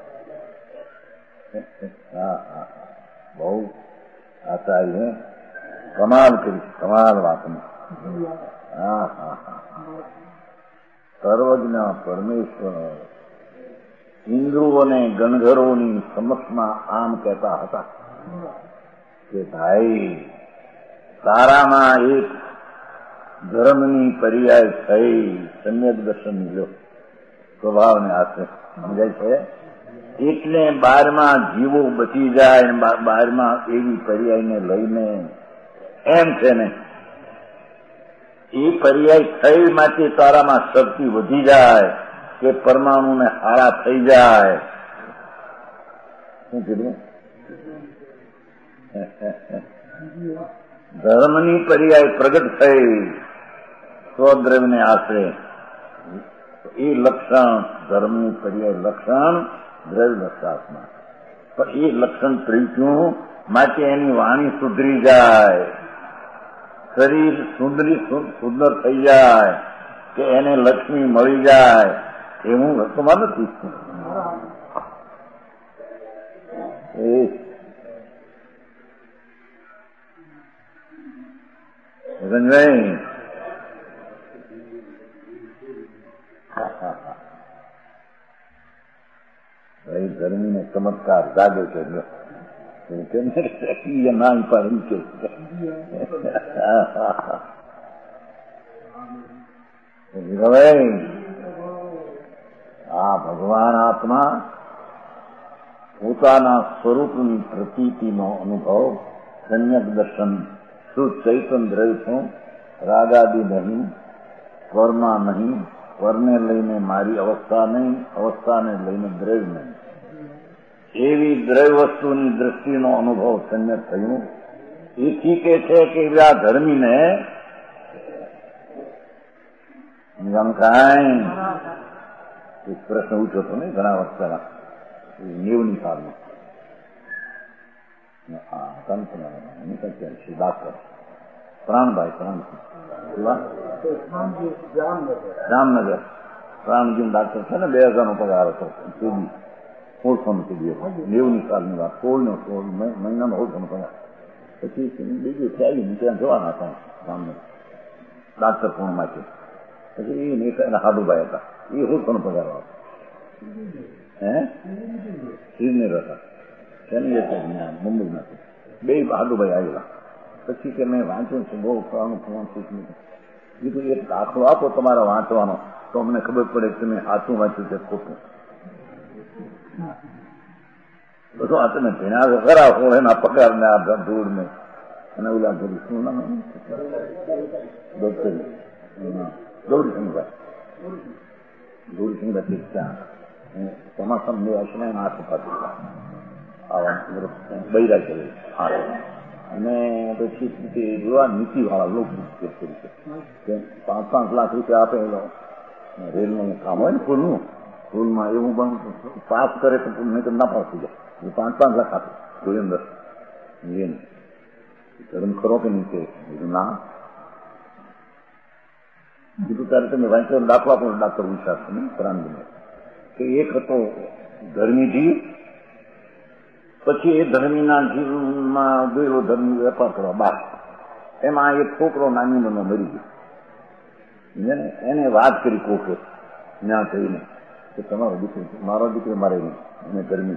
હા હા બહુ આચાર્ય કમાલ કરી, કમાલ વાતની. હા હા હા સર્વજ્ઞ પરમેશ્વર ઇન્દ્રો અને ગણધરોની સમક્ષમાં આમ કહેતા હતા કે ભાઈ તારામાં એક ધર્મની પર્યાય થઈ સમ્યક દર્શન લો સ્વભાવને હાથે. સમજાય છે? એટલે બારમાં જીવો બચી જાય બારમાં એવી પર્યાયને લઈને એમ છે ને એ પર્યાય થઈ માટે તારામાં શક્તિ વધી જાય કે પરમાણુને હારા થઈ જાય. શું કીધું? ધર્મની પર્યાય પ્રગટ થઈ સ્વદ્રવ્યને આશરે એ લક્ષણ ધર્મની પર્યાય લક્ષણ દ્રવ્ય લક્ષાત્મા. પણ એ લક્ષણ ત્રીજું માટે એની વાણી સુધરી જાય, શરીર સુંદરી સુંદર થઈ જાય કે એને લક્ષ્મી મળી જાય એવું વસ્તુમાં નથી. એ રંજભાઈ ભાઈ ગરમીનો ચમત્કાર જાગે છે. ના પાડું છે. આ ભગવાન આત્મા પોતાના સ્વરૂપની પ્રતીતિનો અનુભવ સમ્યક દર્શન શુદ્ધ ચૈતન દ્રવ્ય છું, રાગાદી નહીં, સ્વરમાં નહીં, પરને લઈને મારી અવસ્થા નહીં, અવસ્થાને લઈને દ્રવ્ય નહીં. એવી દ્રવ્ય વસ્તુની દ્રષ્ટિનો અનુભવ તમને થયું. એથી કે છે કે આ ધર્મીને કાંઈ એક પ્રશ્ન ઉઠ્યો હતો ને ઘણા વર્ષ પહેલા નેવની સાલમાં ડાક્ટર પ્રાણભાઈ પ્રાણસિંહ જામનગર પ્રાણજી ડાક્ટર છે ને બે હજાર નો પગાર હતો. સુધી સોળસો નો સુધી નેવની સાલની વાત, સોળ નો સોળ મહિનાનો સોળસો નો પગાર. પછી બીજું ચાલી ત્યાં જવાના હતા જામનગર ડાક્ટર પૂર્ણ માટે. પછી એ હાડુભાઈ હતા, એ સોળસો નો પગાર હતો. હે શ્રીનગર હતા મુંબઈમાંથી બે હાડુભાઈ આવેલા. પછી કે મેં વાંચ્યું છે બહુ ફળાનું ફળાનું કીધું એક દાખલો આપો તમારા વાંચવાનો તો અમને ખબર પડે કે તમે સાચું વાંચ્યું છે ખોટું. બધું આ તમે ભેણા ખરા હો એના પગાર ને આ ધૂળ ને અને ઓલા ધૂળ શું નામ ગૌરીસિંહભાઈ ગૌરીસિંહભાઈ ત્યાં ચોમાસા મેં આશરે હાથ ઉપાડ્યું બૈરા છે. અને પછી એવા નીતિ વાળા લોકો પાંચ પાંચ લાખ રૂપિયા આપે રેલનું કામ હોય ને પુલનું, પુલમાં એવું પણ પાસ કરે તો નહીં તો ના પાસ થઈ જાય. પાંચ પાંચ લાખ આપે કોઈ અંદર લઈને ધર્મ ખરો કે નહીં? કીધું ના. કીધું ત્યારે તમે વાંચો દાખવા પણ ડાક્ટર વિચાર છે ને પ્રાંતને કે એક હતો ધર્મી જીવ, પછી એ ધર્મીના જીવનમાં ગયેલો ધર્મી વેપાર કરવા બહાર. એમાં એક છોકરો નાની મનો મરી ગયો. એને વાત કરી કોકે ત્યાં થઈને કે તમારો દીકરો મારો દીકરો મારે નહીં, એને ધર્મી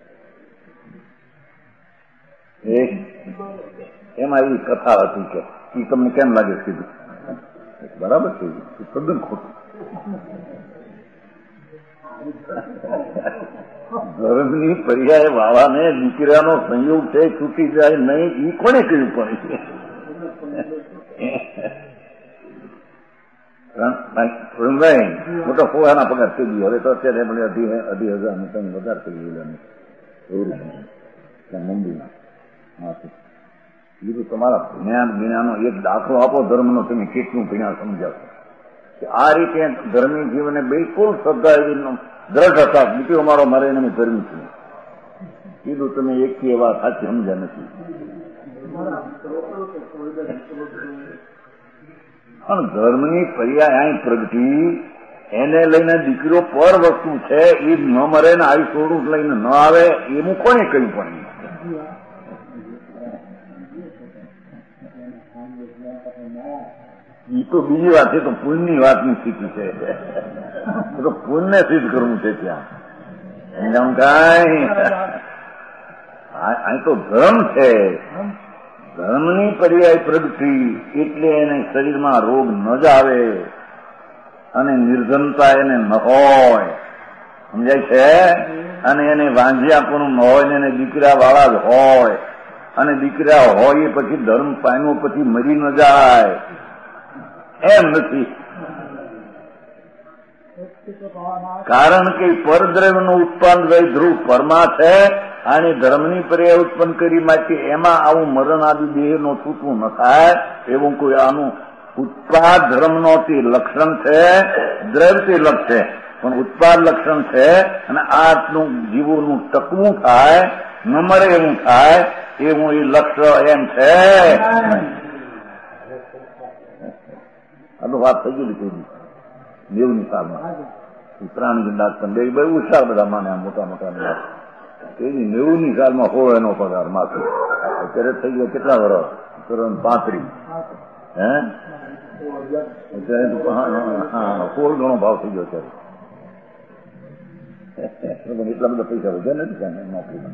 છે. એમાં એવી કથા હતી કે એ તમને કેમ લાગે કીધું બરાબર છે, તદ્દન ખોટું. ધર્મની પર્યાય વાળાને દીકરાનો સંયોગ છે છૂટી જાય નહીં એ કોને કહ્યું? પણ મોટો ફોવાના પગાર થઈ ગયો. હવે તો અત્યારે એમણે અઢી અઢી હજાર ની તમે વધારે થઈ ગયેલા મુંબઈમાં. બીજું તમારા જ્ઞાન જ્ઞાનો એક દાખલો આપો ધર્મનો, તમે કેટલું જ્ઞાન સમજાવશો કે આ રીતે ધર્મી જીવને બિલકુલ શ્રદ્ધા એવી દ્રઢ હતા દીકરો મારો મારે એને ધર્મી છું. કીધું તમે એક એવા સાચી સમજ્યા નથી. પણ ધર્મની પર્યાય અહીં પ્રગટી એને લઈને દીકરો પર વસ્તુ છે એ ન મરે ને આવી સ્વરૂપ લઈને ન આવે એવું કોને કહ્યું? પણ એ તો બીજી વાત છે, તો પુણ્યની વાતની સ્થિતિ છે. તો પુણ્ય સિદ્ધ કરવું છે ત્યાં કઈ અહીં તો ધર્મ છે. ધર્મની પર્યાય પ્રગટી એટલે એને શરીરમાં રોગ ન જ આવે અને નિર્ધનતા એને ન હોય, સમજાય છે? અને એને વાંઝિયાપણું ન હોય ને એને દીકરા વાળા જ હોય, અને દીકરા હોય એ પછી ધર્મ પામ્યો પછી મરી ન જાય એમ નથી. કારણ કે પરદ્રવ્યનું ઉત્પાદન ધ્રુવ પરમા છે અને ધર્મની પર્યાય ઉત્પન્ન કરી માટે એમાં આવું મરણ આદિ દેહ નો છૂટવું ન થાય એવું કોઈ આનું ઉત્પાદ ધર્મનો તે લક્ષણ છે, દ્રવ્ય તે લક્ષ છે પણ ઉત્પાદ લક્ષણ છે. અને આટલું જીવોનું ટકવું થાય ન મરે એવું થાય એવું એ લક્ષ એમ છે. આ તો વાત થઈ ગઈ લીધી નેવની સાલમાં પ્રાણજી ડાક્ટર બે બહુ હુશાર બધા માને મોટા મોટા એની નેવું ની સાલમાં હો એનો પગાર માથું. અત્યારે થઈ ગયો કેટલા વર્ષ? પાંત્રીસ. હે અત્યારે સોળ ગણો ભાવ થઈ ગયો અત્યારે. એટલા બધા પૈસા વધ્યા નથી નોકરીમાં.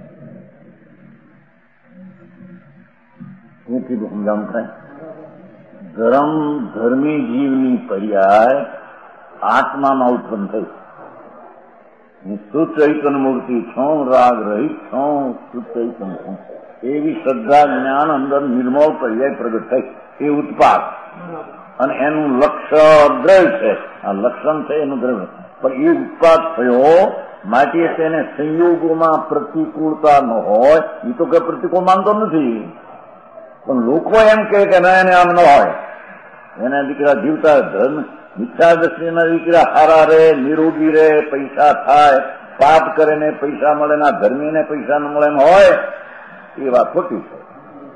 હું કીધું સમજાવું થાય ધર્મ ધર્મી જીવની પર્યાય આત્મામાં ઉત્પન્ન થઈ. હું સુચૈતન મૂર્તિ છું, રાગ રહિત છું, સુચૈતન છું એવી શ્રદ્ધા જ્ઞાન અંદર નિર્મળ પર્યાય પ્રગટ થઈ. એ ઉત્પાદ અને એનું લક્ષ્ય દ્રવ્ય છે, આ લક્ષણ છે એનું દ્રવ્ય, પણ એ ઉત્પાદ થયો માટે તેને સંયોગોમાં પ્રતિકૂળતા ન હોય. એ તો કઈ પ્રતિકૂળ માનતો નથી, પણ લોકો એમ કહે કે ના એને આમ ન હોય, એના દીકરા જીવતા ધર્મ મિથ્યા દ્રષ્ટિના દીકરા હારા રહે, નિરોગી રહે, પૈસા થાય, પાપ કરે ને પૈસા મળે, ના ધર્મી ને પૈસા ન મળે એમ હોય, એ વાત ખોટી છે.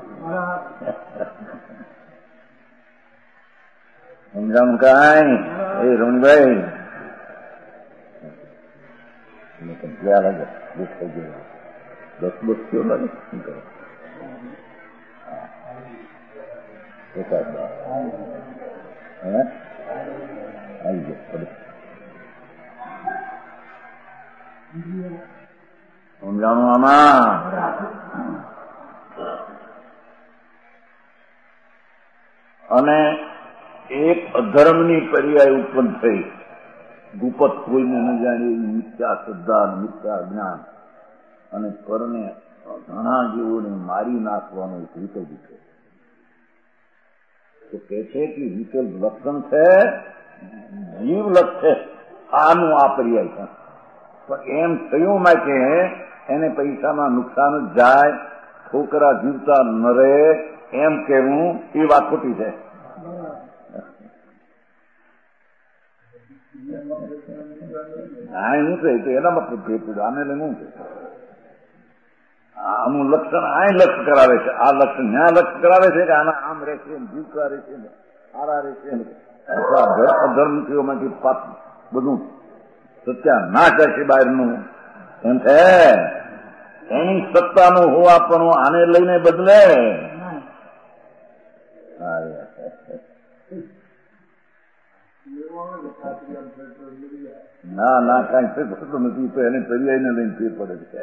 સમજાવું કાંઈ એ રમણીભાઈ ક્યાં લાગે દસ થઈ ગયો, દસ બસ કયો લાગે શું કરે હે આવી ગયો સમજાણું આમાં. અને એક અધર્મની પર્યાય ઉત્પન્ન થઈ, ગુપત કોઈને ન જાણે એવી મિથ્યા શ્રદ્ધા, મિથ્યા જ્ઞાન, અને પરને ઘણા જીવોને મારી નાખવાનો એક વિકલ્પ છે. તો કે છે કે વિકલ્પ લક્ષણ છે, જીવ લક્ષ છે, આનું આ પર્યાય છે. પણ એમ થયું માટે એને પૈસામાં નુકસાન જ જાય, છોકરા જીવતા ન રહે એમ કહેવું એ વાત ખોટી છે. હા શું છે તો એના મતલબ ભેટું આને લઈને શું છે, આનું લક્ષણ આ લક્ષ કરાવે છે, આ લક્ષણ ન્યા લક્ષ કરાવે છે કે આના આમ રહેશે, જીવતા રહેશે, સારા રહેશે, અધર્મથીઓ માંથી પાપ બધું સત્યાનાશ કરશે બહારનું એમ છે. એની સત્તાનું હોવાપણું આને લઈને બદલે ના ના કઈ ફેર પડતો નથી, તો એને પર્યાયને લઈને ફેર પડે છે.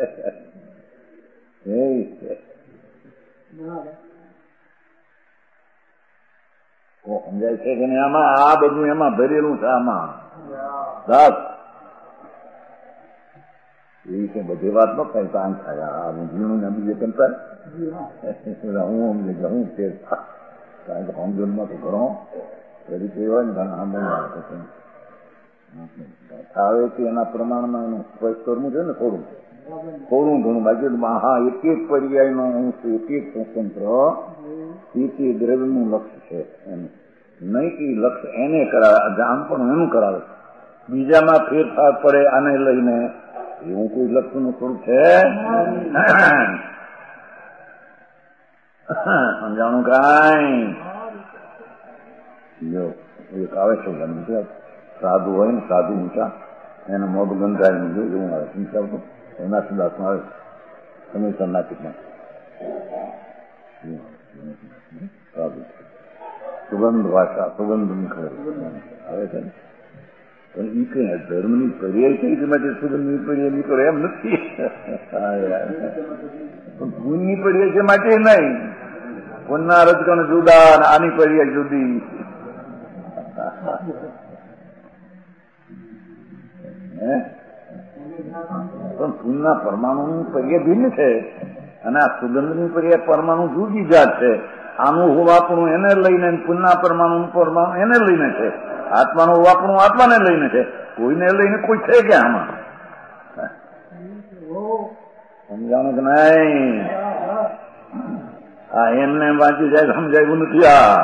સમજાય છે કે આમાં આ બધું એમાં ભરેલું છે. આમાં દાસ એવી કઈ બધી વાત ન થાય તો આમ થાય, આ ઝીણું ને બીજે કેમ થાય હું અમને ઘણું ફેર થાય, કારણ કે હોમઝોનમાં તો ઘણો ફરી કહેવાય ને ઘણા સાંભળવા આવે કે એના પ્રમાણમાં એનું સ્પષ્ટ કરવું છે ને, થોડું થોડું ઘણું બાકી હા એક એક પર્યાયનો અંશ, એક એક સ્વતંત્ર એક એક દ્રવ્યનું લક્ષ્ય છે એનું, નહીં કે લક્ષ્ય એને કરાવે, આમ પણ એનું કરાવે, બીજામાં ફેરફાર પડે આને લઈને, એવું કોઈ લક્ષ્યનું સ્વરૂપ છે. સમજાણું કાંઈ જો એક આવે છે સાધુ હોય ને, સાધુ ઊંચા એને મોઢું ગંધાય ને એવું આવે સમજાવતું, એના સુદાસમાં આવે હંમેશા નાટિકમાં સાધુ સુગંધ ભાષા, સુગંધ ખબર આવે છે. પણ એ કઈ ધર્મની પર્યાય કઈ છે માટે સુગંધની પર્યાય નીકળે એમ નથી, પણ પૂનની પર્યાય છે માટે નહીં, પુનના રજકણ જુદા અને આની પર્યાય જુદી. પણ પૂનના પરમાણુની પર્યાય ભિન્ન છે અને આ સુગંધની પર્યાય પરમાણુ જુદી જાત છે. આનું હોવાપણું એને લઈને, પુનના પરમાણુ પરમાણુ એને લઈને છે, આત્માનું હોવાપણું આત્માને લઈને છે, કોઈને લઈને કોઈ છે કે આમાં સમજાણું કે નહીં? આ એમને વાંચી જાય સમજાયું નથી. આ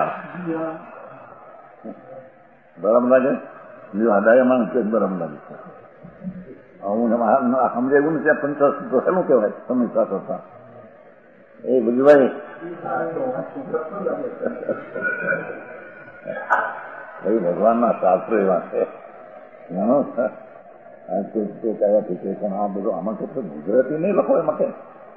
બરાબર લાગે, બીજું આદાયમાં બરાબર લાગે છે. હું સમજાયું નથી. આ પંચાસ તો શેનું કહેવાય સમજતા કરતા એ બધું ભાઈ ભાઈ ભગવાનના શાસ્ત્રો એવા છે. આ બધું આમાં તો ગુજરાતી નહીં લખો એમાં કે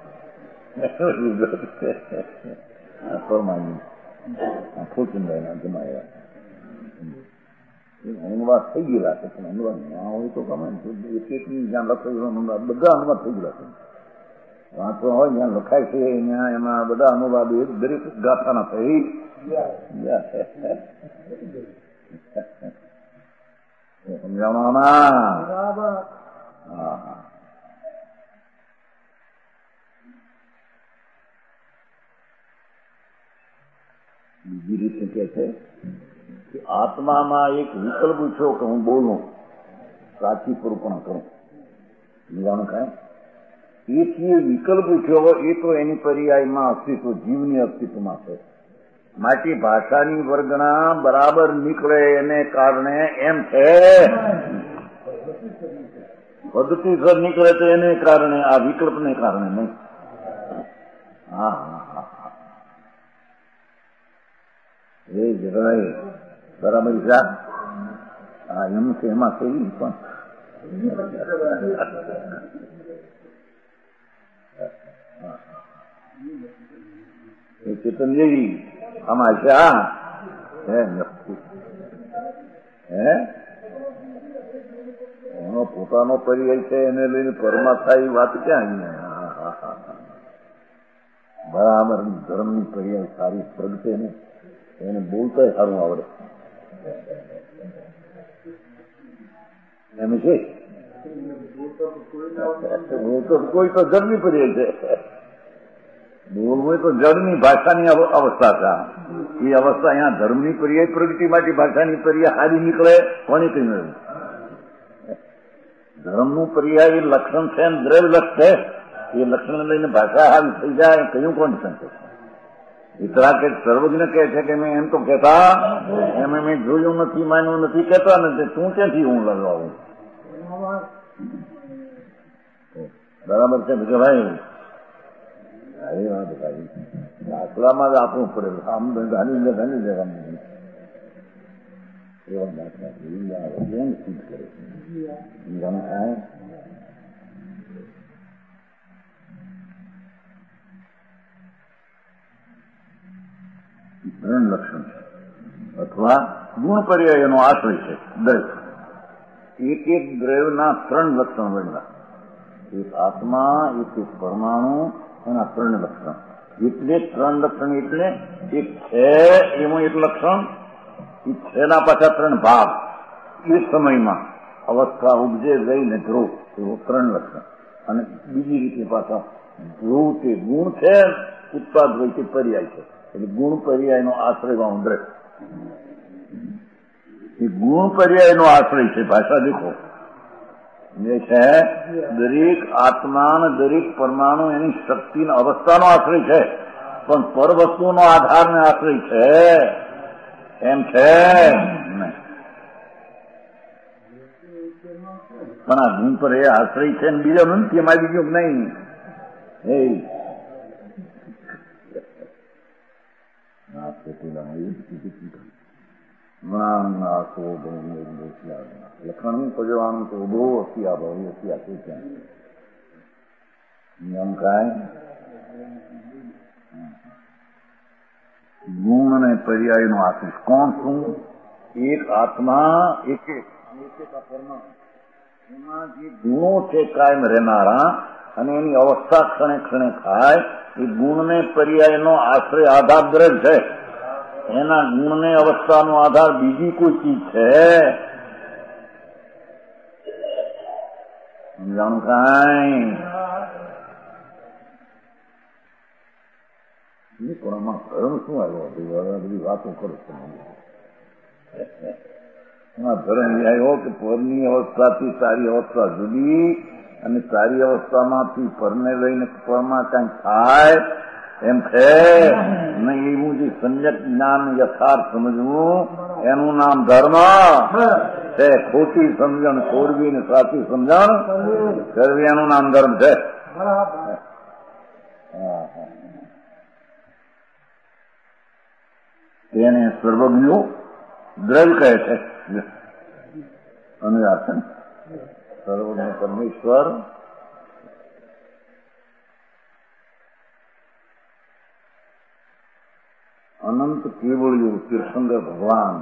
અનુવાદ થઈ ગયેલા છે, પણ અનુવાદ ના હોય તો ગમે એક એકની જ્યાં લખાયું બધા અનુવાદ થઈ ગયેલા છે. વાંચવા હોય જ્યાં લખાય છે ત્યાં એમાં બધા અનુવાદ દરેક ગાથાના થઈ સમજાવવામાં. હા હા બીજી રીતે કે છે કે આત્મામાં એક વિકલ્પ પૂછ્યો કે હું બોલું, સાચી પણ કરું, જાણું કાંઈ એથી વિકલ્પ પૂછ્યો એ તો એની પર્યાયમાં અસ્તિત્વ, જીવની અસ્તિત્વમાં છે. માટે ભાષાની વર્ગણા બરાબર નીકળે એને કારણે એમ છે, પદ્ધતિસર નીકળે તો એને કારણે, આ વિકલ્પને કારણે નહીં. હા હા હા હા એ જરાય બરાબર છે. હા એમ છે, એમાં કઈ પણ એ ચેતનજી આમાં છે. આ હે હે એનો પોતાનો પર્યાય છે, એને લઈને પરમાત્મા એ વાત ક્યાં આવી? બરાબર ધર્મની પર્યાય સારી પ્રગટે ને એને બોલતા સારું આવડે એમ છે. બોલતો કોઈ તો જડની પર્યાય છે, બોલવું તો જડની ભાષાની અવસ્થા છે. એ અવસ્થા અહીંયા ધર્મની પર્યાય પ્રગતિ માટે ભાષાની પર્યાય હારી નીકળે કોની કઈ મળ્યું? ધર્મનું પર્યાય એ લક્ષણ છે, દ્રવ્ય લક્ષ છે. એ લક્ષણ લઈને ભાષા હારી થઈ જાય કયું કોણ છે? એટલા કે સર્વજ્ઞ કહે છે કે મેં એમ તો કહેતા એમ મેં જોયું નથી, માન્યું નથી કહેતા નથી. તું ક્યાંથી હું લગાવું? બરાબર છે ભાઈ. એ વાત ભાઈ દાખલામાં જ આપવું પડે. આમ ઘાની લે ઘાની લેવાનું એવા દાખલા કેમ સિદ્ધ કરે છે? ત્રણ લક્ષણ અથવા ગુણ પર્યાય એનો આશ્રય છે. દ્રવ્ય એક એક દ્રવ્યના ત્રણ લક્ષણ બન્યા. એક આત્મા, એક એક પરમાણુ, એના ત્રણ લક્ષણ. એટલે ત્રણ લક્ષણ એટલે એક છે એમાં એક લક્ષણ, એ છેના પાછા ત્રણ ભાગ. એ સમયમાં અવસ્થા ઉપજે લઈને ધ્રુવ એવો ત્રણ લક્ષણ. અને બીજી રીતે પાછા ધ્રુવ તે ગુણ છે, ઉત્પાદ હોય તે પર્યાય છે. એટલે ગુણ પર્યાયનો આશ્રયમાં ઉંદરે એ ગુણ પર્યાયનો આશ્રય છે. ભાષા દેખો જે છે દરેક આત્મા, દરેક પરમાણુ એની શક્તિના અવસ્થાનો આશ્રય છે, પણ પર વસ્તુનો આધારને આશ્રય છે એમ છે. પણ આ ગુણ પર એ આશ્રય છે ને બીજા નથી, એમાં બીજું નહીં. એ લખણ પજવાનું તો બહુ હસ્યા ભાઈ હસ્યા છે ત્યાં નિયમ કાંઈ ગુણ અને પર્યાયનો આશીષ કોણ શું? એક આત્મા, એક એક પરમાણુ, એમાં જે ગુણો છે કાયમ રહેનારા અને એની અવસ્થા ક્ષણે ક્ષણે થાય, એ ગુણને પર્યાયનો આશ્રય આધાર દ્રવ્ય છે. એના ગુણને અવસ્થાનો આધાર બીજી કોઈ ચીજ છે? સમજાણું કાંઈ? પણ આમાં ધર્મ શું આવ્યો? બધી વાતો કરો છો. એમાં ધર્મ આવ્યો કે પરની અવસ્થાથી સારી અવસ્થા જુદી, અને સારી અવસ્થામાંથી પરને લઈને પરમાં કંઈ થાય એમ છે નહીં. એવું જે સમ્યક જ્ઞાન યથાર્થ સમજવું એનું નામ ધર્મ છે. ખોટી સમજણ છોડવી ને સાચી સમજણ કરવી એનું નામ ધર્મ છે. તેને સર્વજ્ઞો દ્રવ્ય કહે છે. અને સર્વજ્ઞ પરમેશ્વર અનંત કેવળિયું તીર્થંકર ભગવાન,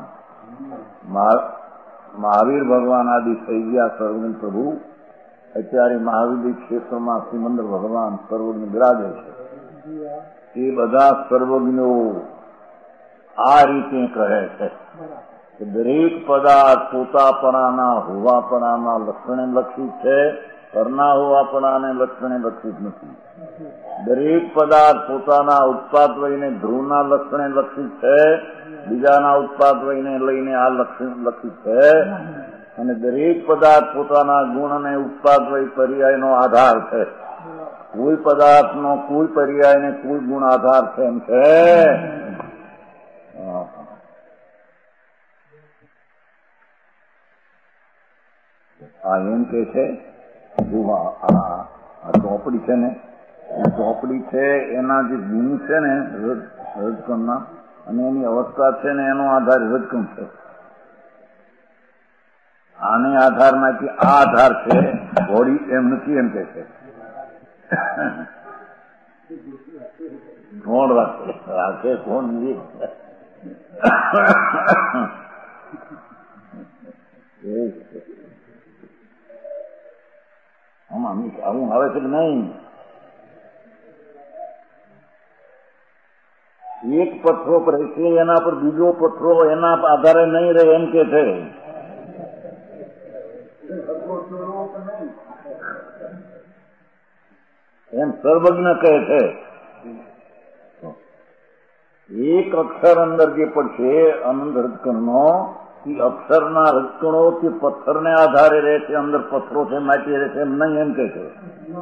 મહાવીર ભગવાન આદિ થઈ ગયા સર્વજ્ઞ પ્રભુ. અત્યારે મહાવીર ક્ષેત્રમાં સિમંદર ભગવાન સર્વજ્ઞ બિરાજે છે. એ બધા સર્વજ્ઞો આ રીતે કહે છે કે દરેક પદાર્થ પોતાપણાના હોવાપણાના લક્ષણે લક્ષિત છે પરના હોવાપણાને લક્ષણે લક્ષિત નથી. દરેક પદાર્થ પોતાના ઉત્પાદ વયને ધ્રુવના લક્ષણે લક્ષિત છે, બીજાના ઉત્પાદ વયને લઈને આ લક્ષણ લક્ષિત છે, અને દરેક પદાર્થ પોતાના ગુણ અને ઉત્પાદ વય પર્યાયનો આધાર છે. કોઈ પદાર્થનો કોઈ પર્યાય ને કોઈ ગુણ આધાર છે એમ છે. આ એમ કે છે આ ચોપડી છે ને, ચોપડી છે એના જે ગુણ છે ને રજકણના અને એની અવસ્થા છે ને એનો આધાર રજકણ છે. આને આધાર માંથી આ આધાર છે, ઘોડી એમ નથી એમ કે છે. કોણ રાખે કોણ નહીં આવું આવે છે કે નહીં? એક પથ્થરો પર છે એના પર બીજો પથ્થરો એના આધારે નહીં રહે એમ કે છે. એમ સર્વજ્ઞ કહે છે. એક અક્ષર અંદર જે પડશે અનંત રજકણનો, એ અક્ષરના રજકણો તે પથ્થરને આધારે રહે છે, અંદર પથ્થરો છે માટી રહે છે એમ નહીં એમ કે છે.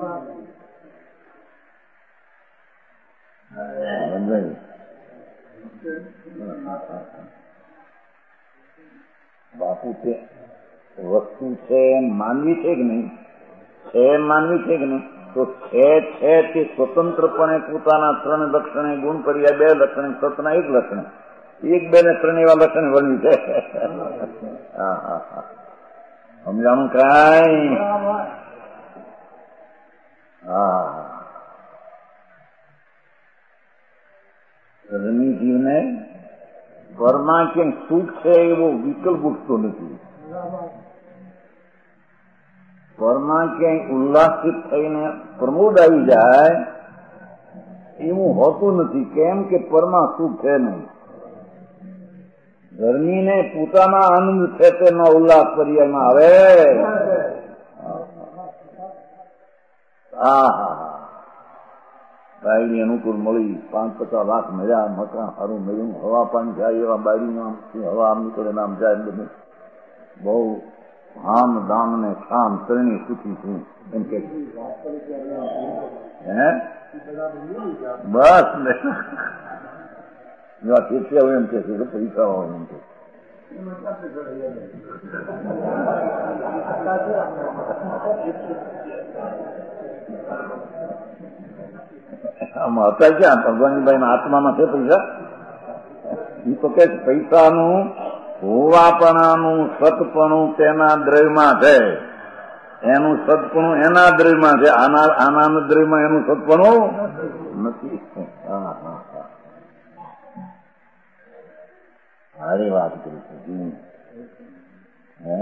બાપુ છે વસ્તુ છે માનવી છે કે નહીં? છે માનવી છે કે નહીં? તો છે છે તે સ્વતંત્રપણે પોતાના ત્રણ લક્ષણે ગુણ કર્યા, બે લક્ષણે સતના એક લક્ષણે, એક બે ને ત્રણ એવા લક્ષણ વર્ણ્યું છે. હા હા હા સમજાણું કાંઈ? હા રમીજીવને પરમાં કેમ સુખ છે એવો વિકલ્પ ઉઠતો નથી. પરમાં ક્યાંય ઉલ્લાસિત થઈને પ્રમોદ આવી જાય એવું હોતું નથી. કેમ કે પરમાં સુખ છે નહીં. ધર્મીને પોતાના આનંદ છે તેનો ઉલ્લાસ પર્યાયમાં આવે. હા હા હા બાયડી અનુકૂળ મળી, પાંચ પચાસ લાખ મળ્યા, મકાન સારું મળ્યું, હવા પાણી જાય એવા બાયડીમાં હવા આમ નીકળે નામ જાય બધું બહુ આમ દામ ને શામ ત્રણેય સુખી છું એમ કે હે બસ કેટલા હોય એમ કે છે પૈસા હોય એમ કે આમાં હતા ક્યાં? ભગવાનજીભાઈ ના આત્મામાં છે પૈસા? એ તો કે પૈસાનું હોવાપણાનું સતપણું તેના દ્રવ્યમાં છે, એનું સતપણું એના દ્રવ્યમાં છે, આના આના દ્રવ્યમાં એનું સતપણું નથી. હા હા હા સારી વાત કરી છે. હે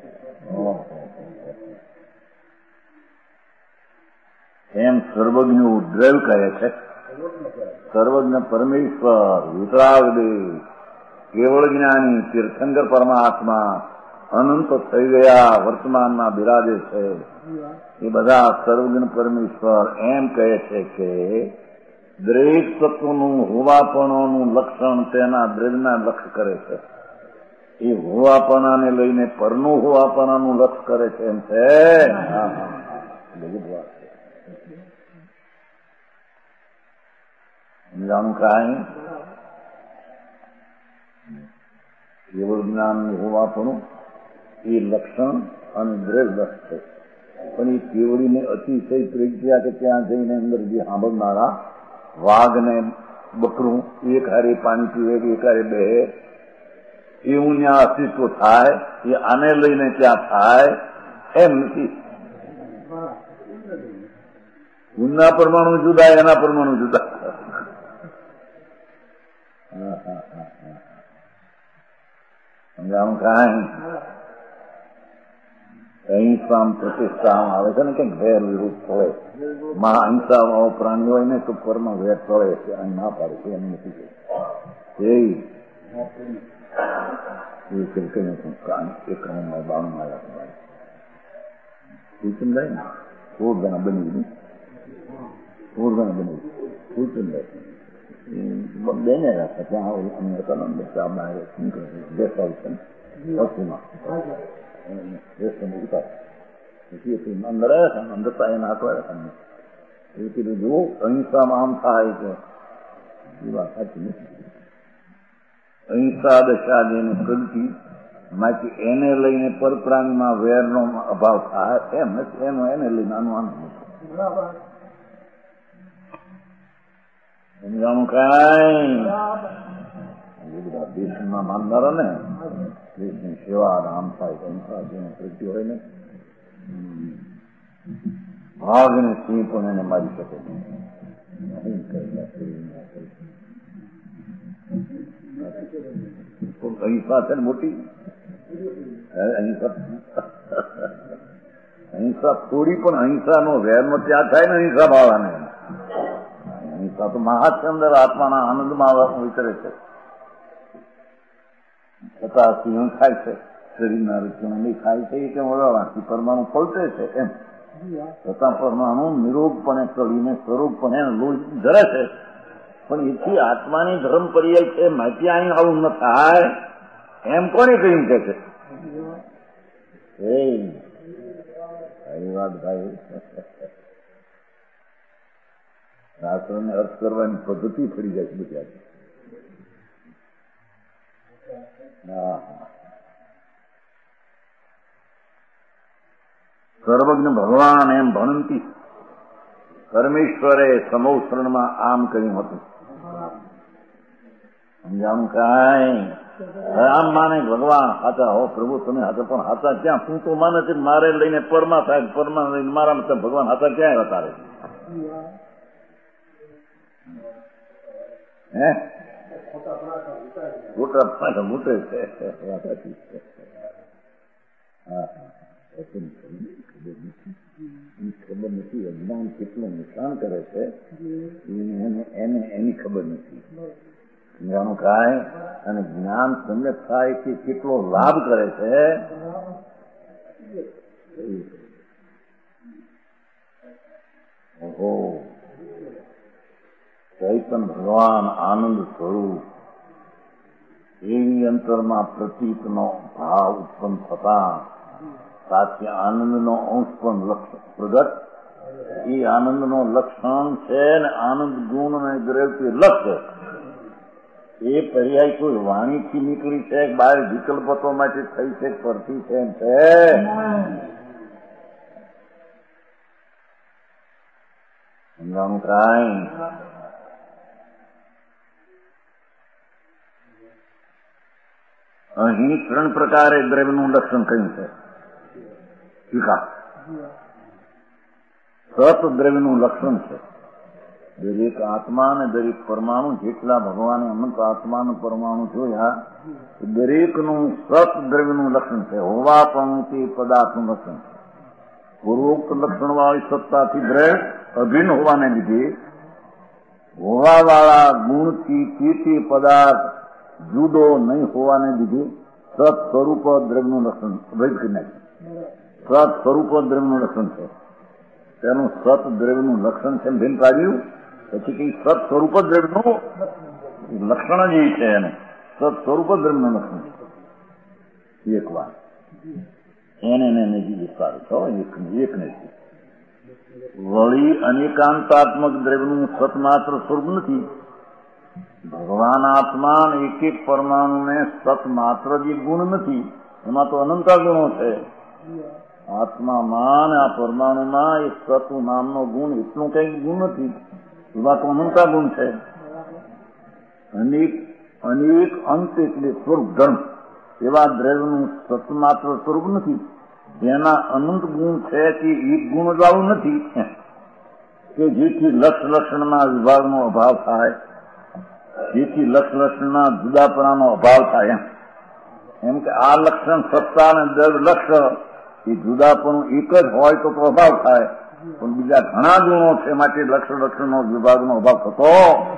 એમ સર્વજ્ઞ ઉદ્રેલ કહે છે. સર્વજ્ઞ પરમેશ્વર વિતરાગદેવ કેવળ જ્ઞાની તીર્થંકર પરમાત્મા અનંત થઈ ગયા વર્તમાનના બિરાજે છે. એ બધા સર્વજ્ઞ પરમેશ્વર એમ કહે છે કે દરેક તત્વનું હોવાપણાનું લક્ષણ તેના દ્રવ્યના લક્ષ કરે છે. એ હોવાપણાને લઈને પરનું હોવાપણાનું લક્ષ કરે છે એમ છે. હા હા બધી વાત છે. સમજાણું કાંઈ? કેવળ જ્ઞાન હોવાપણું એ લક્ષણ અને દ્રવ્ય લક્ષ છે. પણ એ કેવડીને અતિશય પ્રજ્ઞા કે ત્યાં જઈને અંદર જે સાંભળનારા વાઘ ને બકરું એક હારે પાણી પીવે એક હારે બે એવું ત્યાં અસ્તિત્વ થાય, એ આને લઈને ત્યાં થાય એમ નથી. ઊંના પરમાણુ જુદા, એના પરમાણુ જુદા. સમજાણું કાંઈ? અહિંસા પ્રતિષ્ઠા આવે છે ને કે વેર વિરુદ્ધ પડે. મા અહિંસા વાળો પ્રાણી હોય ને તો પરમાં વેર પડે છે, અહીં ના પાડે છે એમ નથી. સૂચન જાય ને સોળ જણા બની સોળ જણા બની સૂચન જાય બેને રાખે ત્યાં અમને હતા બહાર બેસતા વસ્તુમાં અંદર આવ્યા હતા અંદર એને હાથવા હતા એ કીધું જુઓ અહિંસામાં આમ થાય છે એ વાત સાચી નથી. અહિંસા દશા જેને કલતી માંથી એને લઈને પરપ્રાણીમાં વેરનો અભાવ થાય એમ નથી, એનો એને લઈને આનું આનંદ નથી. સમજાણું કઈ બધા દેશમાં માનનારા ને દેશની સેવા આમ થાય અહિંસા જેને કલતી હોય ને ભાગને સિંહ પણ એને મારી શકે અહિંસા છે ને મોટી અહિંસા અહિંસા થોડી પણ અહિંસાનો વેરનો ત્યાગ થાય ને અહિંસા વાળાને અહિંસા તો મહાત્મ અંદર આત્માના આનંદમાં વિતરે છે છતાં સિંહ ખાય છે શરીરના રચના નહીં ખાય છે એ કેમ વળવાથી પરમાણુ પલટે છે એમ છતાં પરમાણુ નિરોગપણે ચડીને સ્વરૂપપણે લોહી ધરે છે પણ એથી આત્માની ધર્મ પર્યાય છે માહિતી અહીં આવું ન થાય એમ કોને કહ્યું કે છે એ વાત ભાઈ શાસ્ત્રને અર્થ કરવાની પદ્ધતિ ફરી જાય છે બધી હા સર્વજ્ઞ ભગવાન એમ ભણંતી પરમેશ્વરે સમૌસરણમાં આમ કહ્યું હતું. સમજાણું કાંઈ આમ માને ભગવાન હાથા હો પ્રભુ તમે હાથા પણ હાથા ક્યાં તું તો માને છે મારે લઈને પરમાં થાય પરમાં લઈને મારા મતલબ ભગવાન હાથા ક્યાં હતા રે હે મોટા પાછા મોટે છે હા ખબર નથી અજ્ઞાન કેટલું નુકસાન કરે છે એને એની ખબર નથી. જાણું કાય અને જ્ઞાન સમ્યક થાય કે કેટલો લાભ કરે છે ઓહો ચૈતન્ય ભગવાન આનંદ સ્વરૂપ એવી અંતરમાં પ્રતીતનો ભાવ ઉત્પન્ન થતા સાથે આનંદનો અંશ પણ લક્ષ પ્રગટ એ આનંદનો લક્ષણ છે ને આનંદ ગુણ અને દ્રવ્ય લક્ષ્ય એ પર્યાય કોઈ વાણીથી નીકળી છે બહાર વિકલ્પતો માટે થઈ છે પરથી છે એમ છે સમજાણું કાંઈ અહીં ત્રણ પ્રકારે દ્રવ્યનું લક્ષણ કહ્યું છે. સત દ્રવ્યનું લક્ષણ છે. દરેક આત્મા અને દરેક પરમાણુ જેટલા ભગવાને અનંત આત્મા અને પરમાણુ જોયા દરેકનું સત દ્રવ્યનું લક્ષણ છે. હોવા પણ તે પદાર્થનું લક્ષણ છે. પૂર્વોક્ત લક્ષણ વાળી સત્તાથી દ્રવ્ય અભિન્ન હોવાને લીધે હોવા વાળા ગુણથી તેથી પદાર્થ જુદો નહીં હોવાને લીધે સત સ્વરૂપ દ્રવ્યનું લક્ષણ અભેદ કરી નાખ્યું. સત સ્વરૂપ દ્રવ્યનું લક્ષણ છે. તેનું સત દ્રવ્યનું લક્ષણ છે ભેન પાડ્યું પછી કઈ સત સ્વરૂપ દ્રવ્યનું લક્ષણ જ એ છે એને સત સ્વરૂપ દ્રવ્યનું લક્ષણ છે. એક વાર એને એને વિસ્તાર છો એક ને વળી અનેકાંતાત્મક દ્રવ્યનું સત માત્ર સ્વરૂપ નથી. ભગવાન આત્મા એક એક પરમાણુને સત માત્ર જે ગુણ નથી એમાં તો અનંતા ગુણો છે. આત્મામાં ને આ પરમાણુમાં એ સત નામનો ગુણ એટલું કઈ ગુણ નથી એવા તો અનંતા ગુણ છે. અનેક અનેક અંત એટલે સ્વરૂપ ધર્મ એવા દ્રવ્યનું સત માત્ર સ્વરૂપ નથી. જેના અનંત ગુણ છે તે એક ગુણ વાળું નથી કે જેથી લક્ષ લક્ષણના વિભાગનો અભાવ થાય જેથી લક્ષ લક્ષણના જુદાપણાનો અભાવ થાય એમ કે આ લક્ષણ સત્તા અને દર લક્ષ એ જુદાપણું એક જ હોય તો અભાવ થાય પણ બીજા ઘણા ગુણો છે માટે લક્ષ લક્ષણનો વિભાગનો અભાવ થતો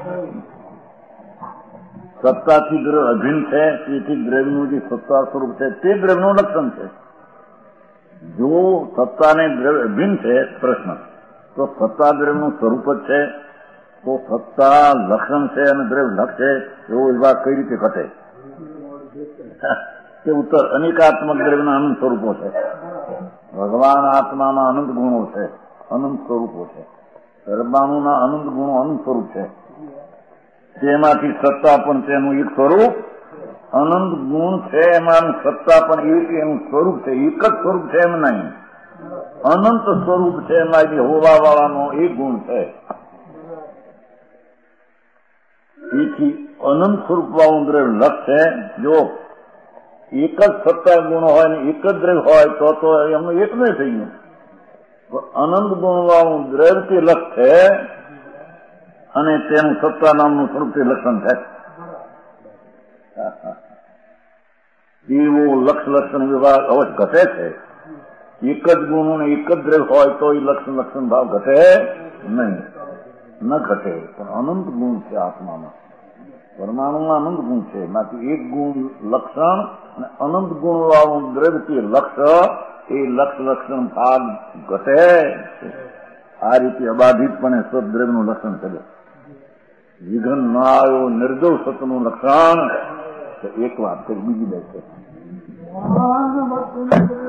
સત્તાથી દ્રવ્ય અભિન્ન છે તેથી દ્રવ્યનું જે સત્તા સ્વરૂપ છે તે દ્રવ્યનું લક્ષણ છે. જો સત્તાને દ્રવ્ય ભિન્ન છે પ્રશ્ન, તો સત્તા દ્રવ્યનું સ્વરૂપ જ છે, તો સત્તા લક્ષણ છે અને દ્રવ્ય લક્ષ છે એવો વિભાગ કઈ રીતે ઘટે? તે ઉત્તર અનેકાત્મક દ્રવ્યના અનંત સ્વરૂપો છે. ભગવાન આત્માના અનંત ગુણો છે, અનંત સ્વરૂપો છે. પરમાણુના અનંત ગુણો અનંત સ્વરૂપ છે. તેમાંથી સત્તા પણ તેનું એક સ્વરૂપ, અનંત ગુણ છે એમાં સત્તા પણ એક એનું સ્વરૂપ છે. એક જ સ્વરૂપ છે એમ નહીં, અનંત સ્વરૂપ છે એમાં જે હોવા વાળાનો એક ગુણ છે. તેથી અનંત સ્વરૂપ વાળું દ્રવ્ય લક્ષ છે. જો એક જ સત્તા ગુણ હોય ને એક જ દ્રવ્ય હોય તો તો એમનું એક નહીં થઈ ગયું. અનંત ગુણ વાળું દ્રવ્ય તે લક્ષ છે અને તેનું સત્તા નામનું સ્વરૂપ તે લક્ષણ છે. એવો લક્ષ લક્ષણ વિભાગ અવશ્ય ઘટે છે. એક જ ગુણ ને એક જ દ્રવ્ય હોય તો એ લક્ષણ લક્ષણ ભાવ ઘટે નહીં, ન ઘટે. પણ અનંત ગુણ છે આત્મામાં, પરમાણુમાં અનંત ગુણ છે. એમાંથી એક ગુણ લક્ષણ અને અનંત ગુણ વાળું દ્રવ્ય તે લક્ષ, એ લક્ષ લક્ષણ ભાગ ઘટે. આ રીતે અબાધિતપણે સદદ્રવ્યનું લક્ષણ કરે. વિઘન ન આવ્યો નિર્દોષ સતનું લક્ષણ એક વાત કરી, બીજી બે છે.